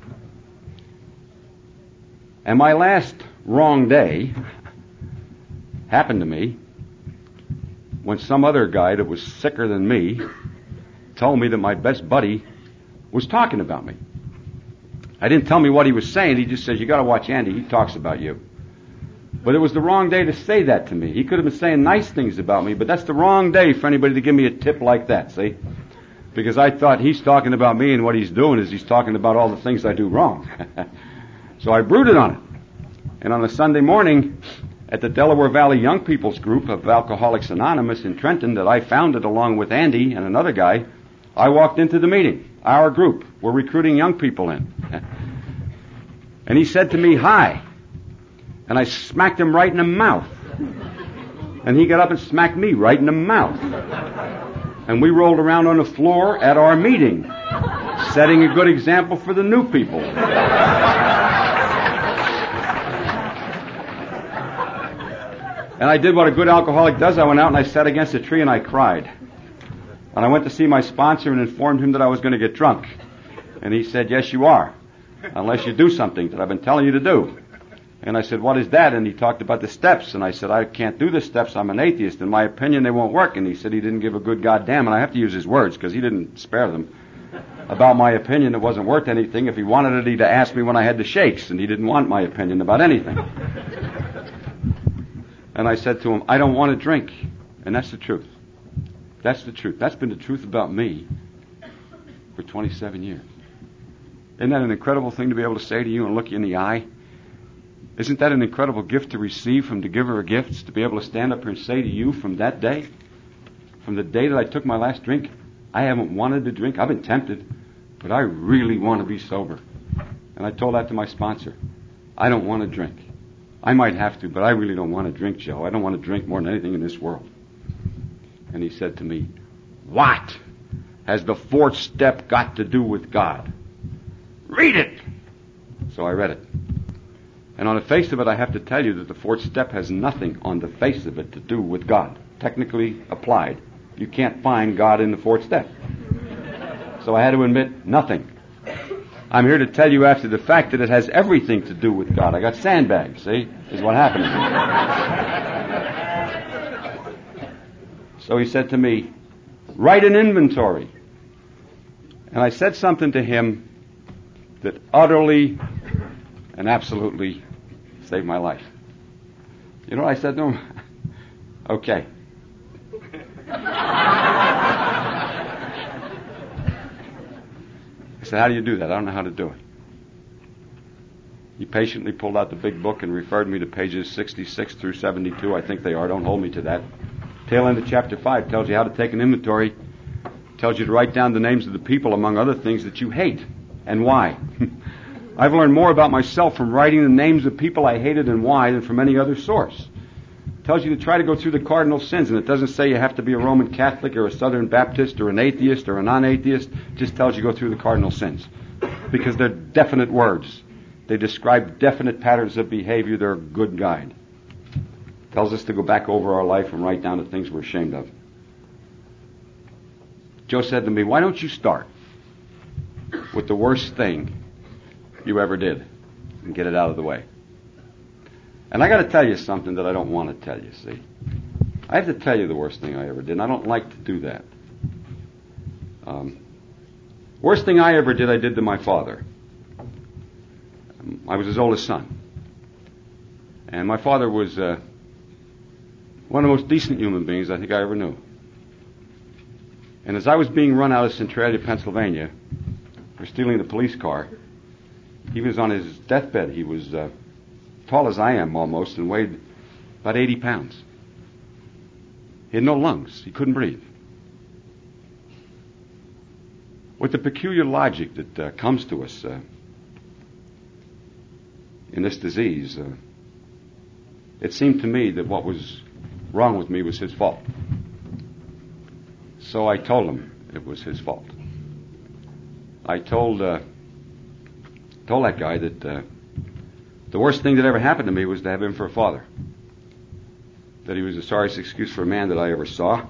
And my last wrong day happened to me when some other guy that was sicker than me told me that my best buddy was talking about me. I didn't tell me what he was saying. He just says, you got to watch Andy. He talks about you. But it was the wrong day to say that to me. He could have been saying nice things about me, but that's the wrong day for anybody to give me a tip like that, see? Because I thought he's talking about me, and what he's doing is he's talking about all the things I do wrong. So I brooded on it. And on a Sunday morning at the Delaware Valley Young People's Group of Alcoholics Anonymous in Trenton that I founded along with Andy and another guy, I walked into the meeting. Our group, we're recruiting young people in. And he said to me, hi. And I smacked him right in the mouth. And he got up and smacked me right in the mouth. And we rolled around on the floor at our meeting, setting a good example for the new people. And I did what a good alcoholic does. I went out and I sat against a tree and I cried. And I went to see my sponsor and informed him that I was going to get drunk. And he said, yes, you are, unless you do something that I've been telling you to do. And I said, what is that? And he talked about the steps. And I said, I can't do the steps. I'm an atheist. In my opinion, they won't work. And he said he didn't give a good goddamn. And I have to use his words because he didn't spare them. About my opinion, it wasn't worth anything. If he wanted it, he'd ask me when I had the shakes. And he didn't want my opinion about anything. And I said to him, I don't want to drink. And that's the truth. That's the truth. That's been the truth about me for 27 years. Isn't that an incredible thing to be able to say to you and look you in the eye? Isn't that an incredible gift to receive from the giver of gifts, to be able to stand up here and say to you from that day, from the day that I took my last drink, I haven't wanted to drink. I've been tempted, but I really want to be sober. And I told that to my sponsor. I don't want to drink. I might have to, but I really don't want to drink, Joe. I don't want to drink more than anything in this world. And he said to me, what has the fourth step got to do with God? Read it! So I read it. And on the face of it, I have to tell you that the fourth step has nothing on the face of it to do with God. Technically applied, you can't find God in the fourth step. So I had to admit nothing. I'm here to tell you after the fact that it has everything to do with God. I got sandbags, see, is what happened to me. So he said to me, write an inventory. And I said something to him that utterly and absolutely saved my life. You know what I said to him? Okay. I said, how do you do that? I don't know how to do it. He patiently pulled out the big book and referred me to pages 66 through 72. I think they are. Don't hold me to that. Tail end of chapter 5 tells you how to take an inventory. Tells you to write down the names of the people, among other things, that you hate and why. I've learned more about myself from writing the names of people I hated and why than from any other source. It tells you to try to go through the cardinal sins, and it doesn't say you have to be a Roman Catholic or a Southern Baptist or an atheist or a non-atheist. It just tells you to go through the cardinal sins. Because they're definite words. They describe definite patterns of behavior. They're a good guide. It tells us to go back over our life and write down the things we're ashamed of. Joe said to me, why don't you start with the worst thing you ever did and get it out of the way? And I got to tell you something that I don't want to tell you, see. I have to tell you the worst thing I ever did, and I don't like to do that. Worst thing I ever did, I did to my father. I was his oldest son. And my father was one of the most decent human beings I think I ever knew. And as I was being run out of Centralia, Pennsylvania, for stealing the police car, he was on his deathbed. He was tall as I am almost and weighed about 80 pounds. He had no lungs. He couldn't breathe. With the peculiar logic that comes to us in this disease, it seemed to me that what was wrong with me was his fault. So I told him it was his fault. I told that guy that the worst thing that ever happened to me was to have him for a father. That he was the sorriest excuse for a man that I ever saw.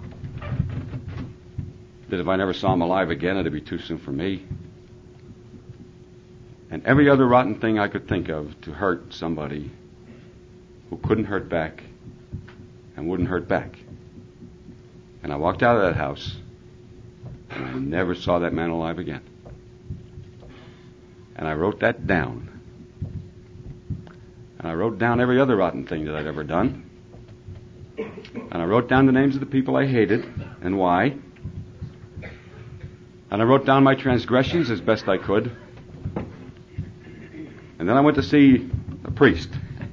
That if I never saw him alive again, it'd be too soon for me. And every other rotten thing I could think of to hurt somebody who couldn't hurt back and wouldn't hurt back. And I walked out of that house and I never saw that man alive again. And I wrote that down. And I wrote down every other rotten thing that I'd ever done. And I wrote down the names of the people I hated and why. And I wrote down my transgressions as best I could. And then I went to see a priest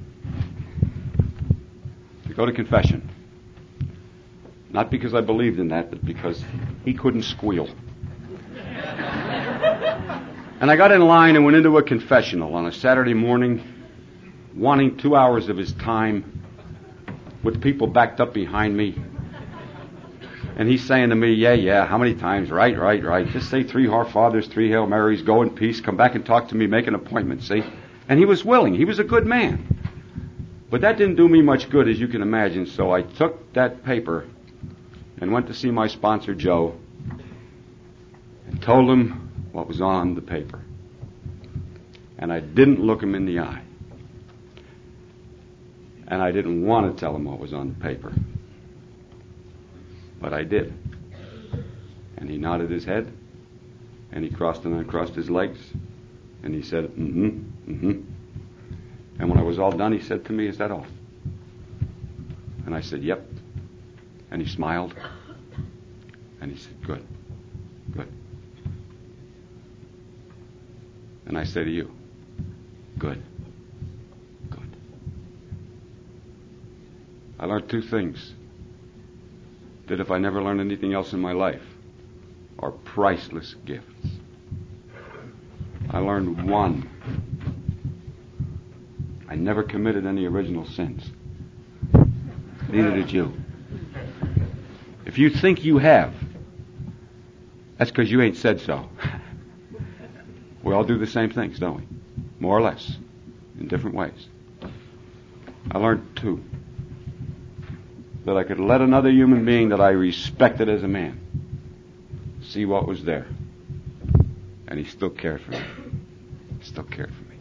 to go to confession. Not because I believed in that, but because he couldn't squeal. And I got in line and went into a confessional on a Saturday morning, wanting 2 hours of his time, with people backed up behind me. And he's saying to me, yeah, how many times? Right. Just say 3 Our Fathers, 3 Hail Marys, go in peace, come back and talk to me, make an appointment, see? And he was willing. He was a good man. But that didn't do me much good, as you can imagine, so I took that paper and went to see my sponsor, Joe, and told him what was on the paper. And I didn't look him in the eye. And I didn't want to tell him what was on the paper. But I did. And he nodded his head, and he crossed and uncrossed his legs, and he said, And when I was all done, he said to me, is that all? And I said, yep. And he smiled, and he said, good. And I say to you, good. I learned two things that if I never learned anything else in my life are priceless gifts. I learned one. I never committed any original sins. Neither did you. If you think you have, that's because you ain't said so. We all do the same things, don't we? More or less, in different ways. I learned two. That I could let another human being that I respected as a man see what was there. And he still cared for me. Still cared for me.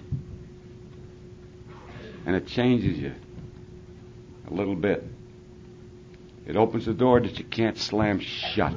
And it changes you a little bit. It opens the door that you can't slam shut.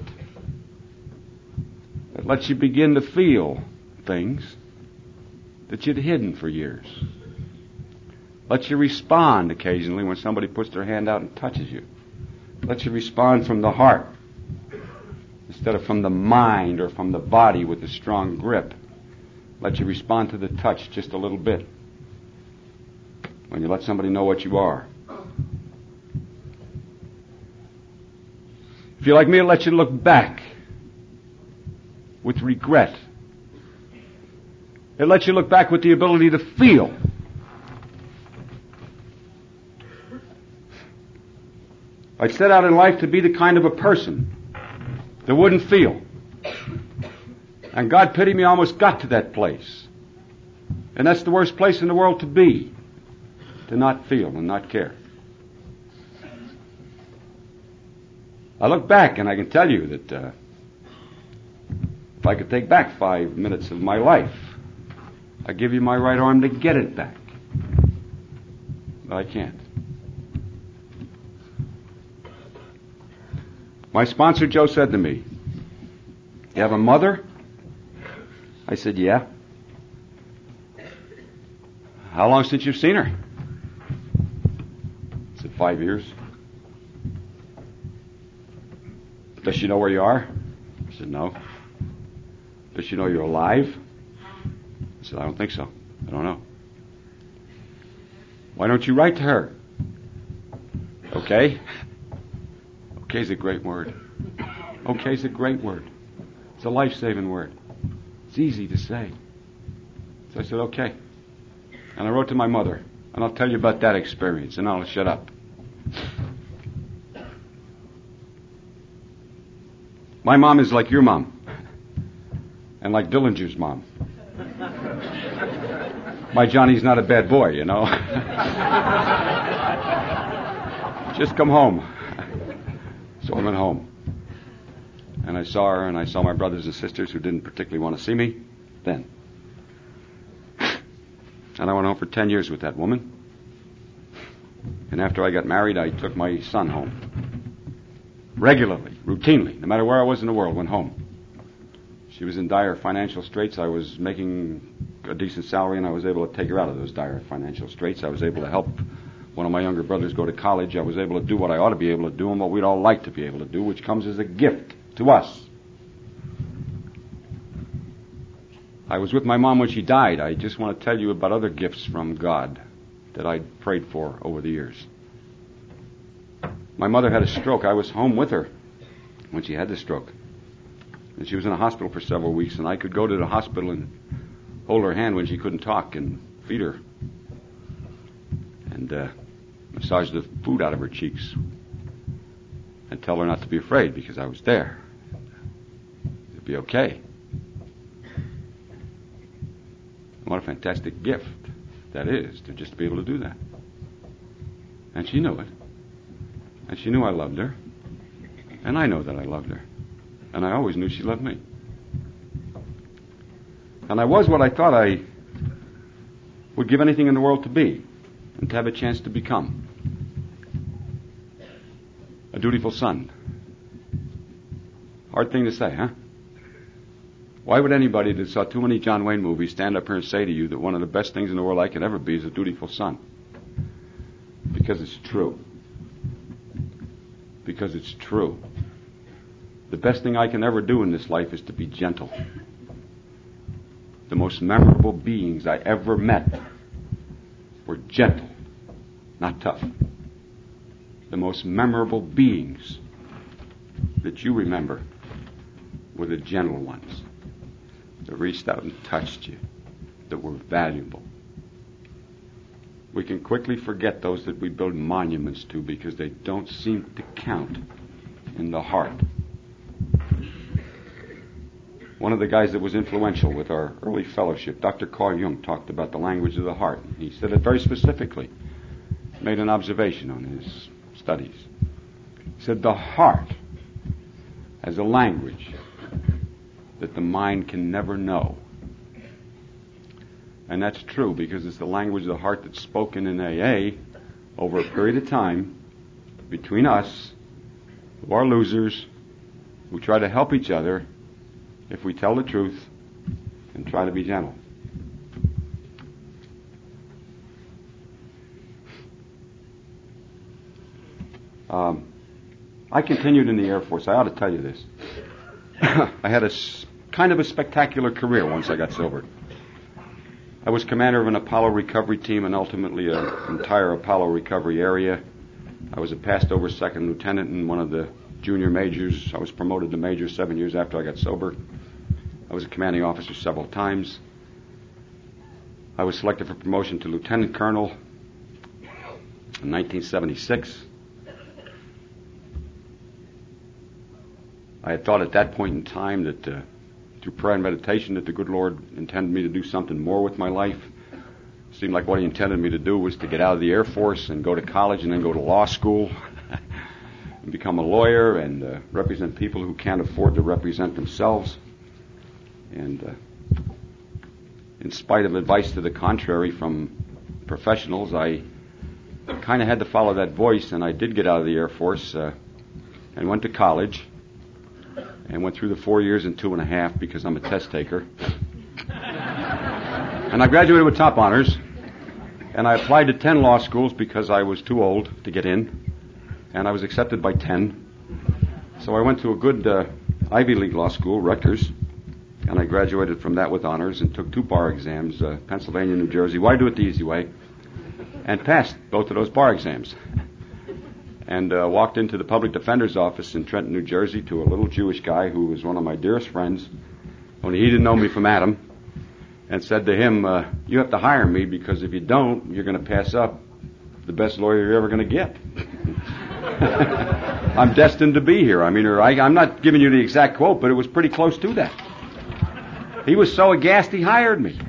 It lets you begin to feel things that you'd hidden for years. Lets you respond occasionally when somebody puts their hand out and touches you. Lets you respond from the heart instead of from the mind or from the body with a strong grip. Lets you respond to the touch just a little bit when you let somebody know what you are. If you're like me, it lets you look back with regret. It lets you look back with the ability to feel. I set out in life to be the kind of a person that wouldn't feel. And God pity me, I almost got to that place. And that's the worst place in the world to be. To not feel and not care. I look back and I can tell you that if I could take back 5 minutes of my life, I'd give you my right arm to get it back. But I can't. My sponsor, Joe, said to me, "You have a mother?" I said, "Yeah." "How long since you've seen her?" I said, 5 years. "Does she know where you are?" I said, "No." "Does she know you're alive?" I said, "I don't think so. I don't know." "Why don't you write to her?" "Okay." Okay is a great word. Okay is a great word. It's a life-saving word. It's easy to say. So I said, okay. And I wrote to my mother. And I'll tell you about that experience, and I'll shut up. My mom is like your mom. And like Dillinger's mom. My Johnny's not a bad boy, you know. Just come home. So I went home. And I saw her, and I saw my brothers and sisters who didn't particularly want to see me then. And I went home for 10 years with that woman. And after I got married, I took my son home. Regularly, routinely, no matter where I was in the world, went home. She was in dire financial straits. I was making a decent salary, and I was able to take her out of those dire financial straits. I was able to help one of my younger brothers go to college. I was able to do what I ought to be able to do and what we'd all like to be able to do, which comes as a gift to us. I was with my mom when she died. I just want to tell you about other gifts from God that I prayed for over the years. My mother had a stroke. I was home with her when she had the stroke. And she was in a hospital for several weeks, and I could go to the hospital and hold her hand when she couldn't talk and feed her. And massage the food out of her cheeks and tell her not to be afraid because I was there. It'd be okay. What a fantastic gift that is to just be able to do that. And she knew it. And she knew I loved her. And I know that I loved her. And I always knew she loved me. And I was what I thought I would give anything in the world to be. And to have a chance to become a dutiful son. Hard thing to say, huh? Why would anybody that saw too many John Wayne movies stand up here and say to you that one of the best things in the world I could ever be is a dutiful son? Because it's true. Because it's true. The best thing I can ever do in this life is to be gentle. The most memorable beings I ever met were gentle, not tough. the most memorable beings that you remember were the gentle ones that reached out and touched you, that were valuable. We can quickly forget those that we build monuments to because they don't seem to count in the heart. One of the guys that was influential with our early fellowship, Dr. Carl Jung, talked about the language of the heart. He said it very specifically, made an observation on his studies. He said the heart has a language that the mind can never know. And that's true because it's the language of the heart that's spoken in AA over a period of time between us, who are losers, who try to help each other if we tell the truth and try to be gentle. I continued in the Air Force. I ought to tell you this. I had a kind of a spectacular career once I got sober. I was commander of an Apollo recovery team and ultimately an entire Apollo recovery area. I was a passed over second lieutenant in one of the junior majors. I was promoted to major 7 years after I got sober. I was a commanding officer several times. I was selected for promotion to lieutenant colonel in 1976. I had thought at that point in time that through prayer and meditation that the good Lord intended me to do something more with my life. It seemed like what He intended me to do was to get out of the Air Force and go to college and then go to law school and become a lawyer and represent people who can't afford to represent themselves. And in spite of advice to the contrary from professionals, I kind of had to follow that voice, and I did get out of the Air Force and went to college and went through the 4 years in 2.5 because I'm a test taker. And I graduated with top honors, and I applied to 10 law schools because I was too old to get in, and I was accepted by 10. So I went to a good Ivy League law school, Rutgers, and I graduated from that with honors and took 2 bar exams, Pennsylvania and New Jersey. Why do it the easy way? And passed both of those bar exams. And walked into the public defender's office in Trenton, New Jersey, to a little Jewish guy who was one of my dearest friends, only he didn't know me from Adam, and said to him, you have to hire me because if you don't, you're going to pass up the best lawyer you're ever going to get. I'm destined to be here. I mean, I'm not giving you the exact quote, but it was pretty close to that. He was so aghast he hired me.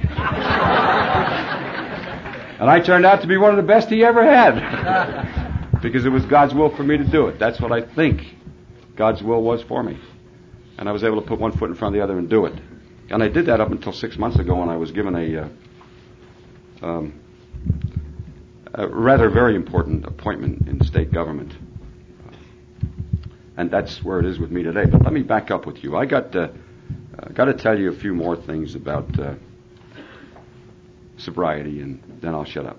And I turned out to be one of the best he ever had. Because it was God's will for me to do it. That's what I think God's will was for me. And I was able to put one foot in front of the other and do it. And I did that up until 6 months ago when I was given a rather very important appointment in state government. And that's where it is with me today. But let me back up with you. I got to tell you a few more things about sobriety, and then I'll shut up.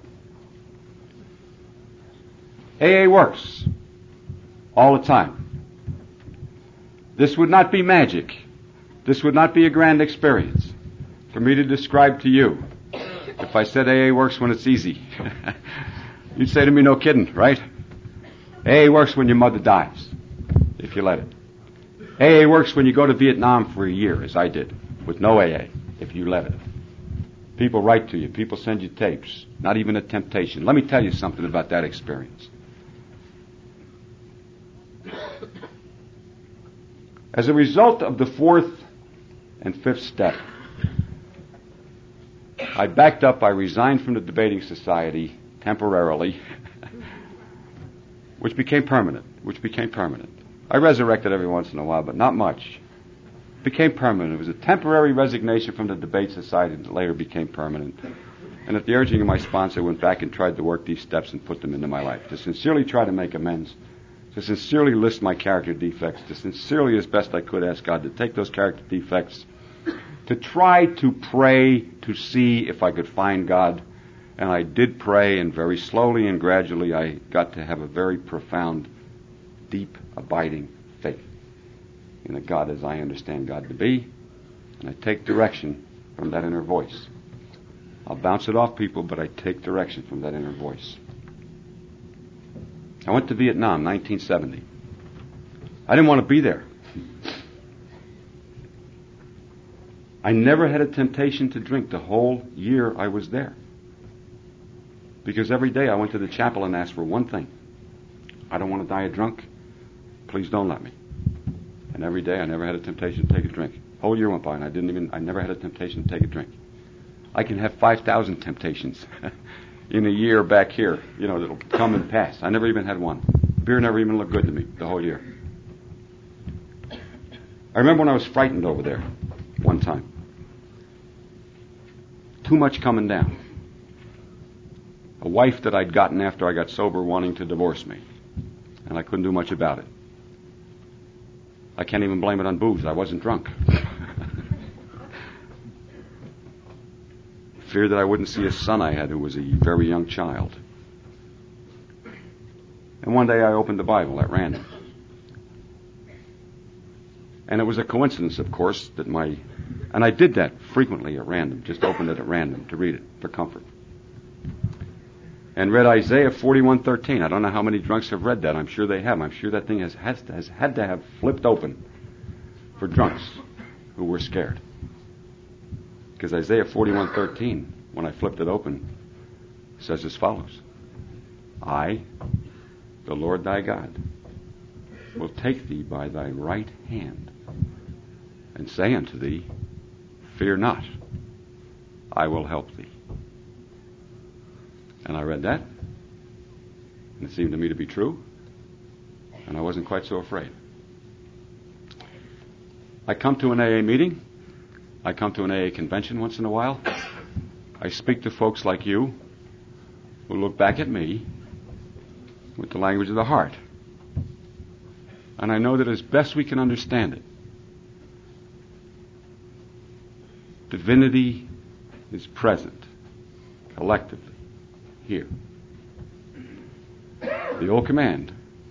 AA works all the time. This would not be magic. This would not be a grand experience for me to describe to you if I said AA works when it's easy. You'd say to me, no kidding, right? AA works when your mother dies, if you let it. AA works when you go to Vietnam for a year, as I did, with no AA, if you let it. People write to you. People send you tapes. Not even a temptation. Let me tell you something about that experience. As a result of the 4th and 5th step, I backed up, I resigned from the debating society temporarily, which became permanent. I resurrected every once in a while, but not much. It became permanent. It was a temporary resignation from the debate society that later became permanent. And at the urging of my sponsor, I went back and tried to work these steps and put them into my life, to sincerely try to make amends, to sincerely list my character defects, to sincerely as best I could ask God to take those character defects, to try to pray to see if I could find God. And I did pray, and very slowly and gradually I got to have a very profound, deep, abiding faith in a God as I understand God to be. And I take direction from that inner voice. I'll bounce it off people, but I take direction from that inner voice. I went to Vietnam, 1970. I didn't want to be there. I never had a temptation to drink the whole year I was there. Because every day I went to the chapel and asked for one thing. I don't want to die a drunk. Please don't let me. And every day I never had a temptation to take a drink. Whole year went by and I never had a temptation to take a drink. I can have 5,000 temptations in a year back here, that'll come and pass. I never even had one. Beer never even looked good to me the whole year. I remember when I was frightened over there one time. Too much coming down. A wife that I'd gotten after I got sober wanting to divorce me. And I couldn't do much about it. I can't even blame it on booze. I wasn't drunk. Fear that I wouldn't see a son I had who was a very young child. And one day I opened the Bible at random. And it was a coincidence, of course, and I did that frequently at random, just opened it at random to read it for comfort. And read Isaiah 41:13. I don't know how many drunks have read that. I'm sure they have. I'm sure that thing has had to have flipped open for drunks who were scared. Because Isaiah 41:13, when I flipped it open, says as follows. I, the Lord thy God, will take thee by thy right hand and say unto thee, fear not, I will help thee. And I read that, and it seemed to me to be true, and I wasn't quite so afraid. I come to an AA meeting. I come to an AA convention once in a while. I speak to folks like you who look back at me with the language of the heart. And I know that as best we can understand it, divinity is present collectively here. The old command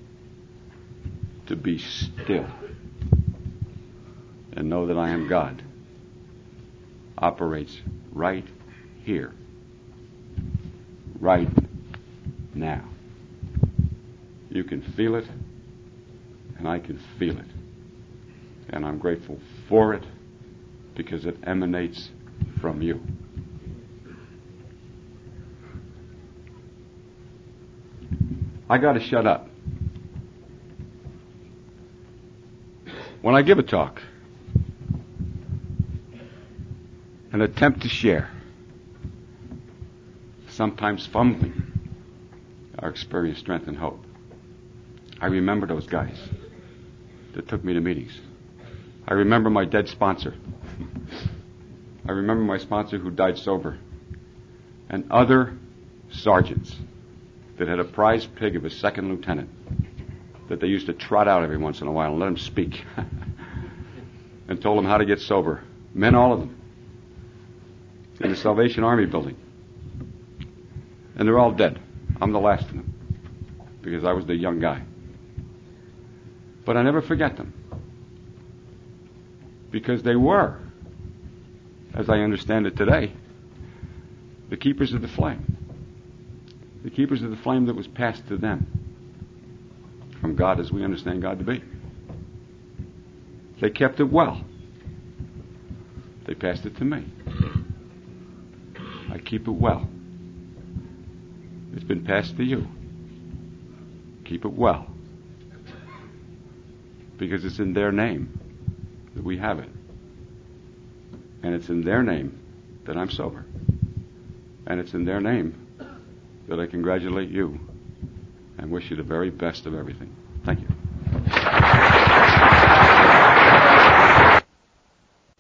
to be still and know that I am God operates right here, right now. You can feel it, and I can feel it. And I'm grateful for it because it emanates from you. I got to shut up. When I give a talk, an attempt to share, sometimes fumbling our experience, strength, and hope, I remember those guys that took me to meetings. I remember my dead sponsor. I remember my sponsor who died sober. And other sergeants that had a prize pig of a second lieutenant that they used to trot out every once in a while and let him speak and told him how to get sober. Men, all of them. In the Salvation Army building. And they're all dead. I'm the last of them because I was the young guy. But I never forget them because they were, as I understand it today, the keepers of the flame. The keepers of the flame that was passed to them from God as we understand God to be. They kept it well. They passed it to me. I keep it well. It's been passed to you. Keep it well. Because it's in their name that we have it. And it's in their name that I'm sober. And it's in their name that I congratulate you and wish you the very best of everything. Thank you.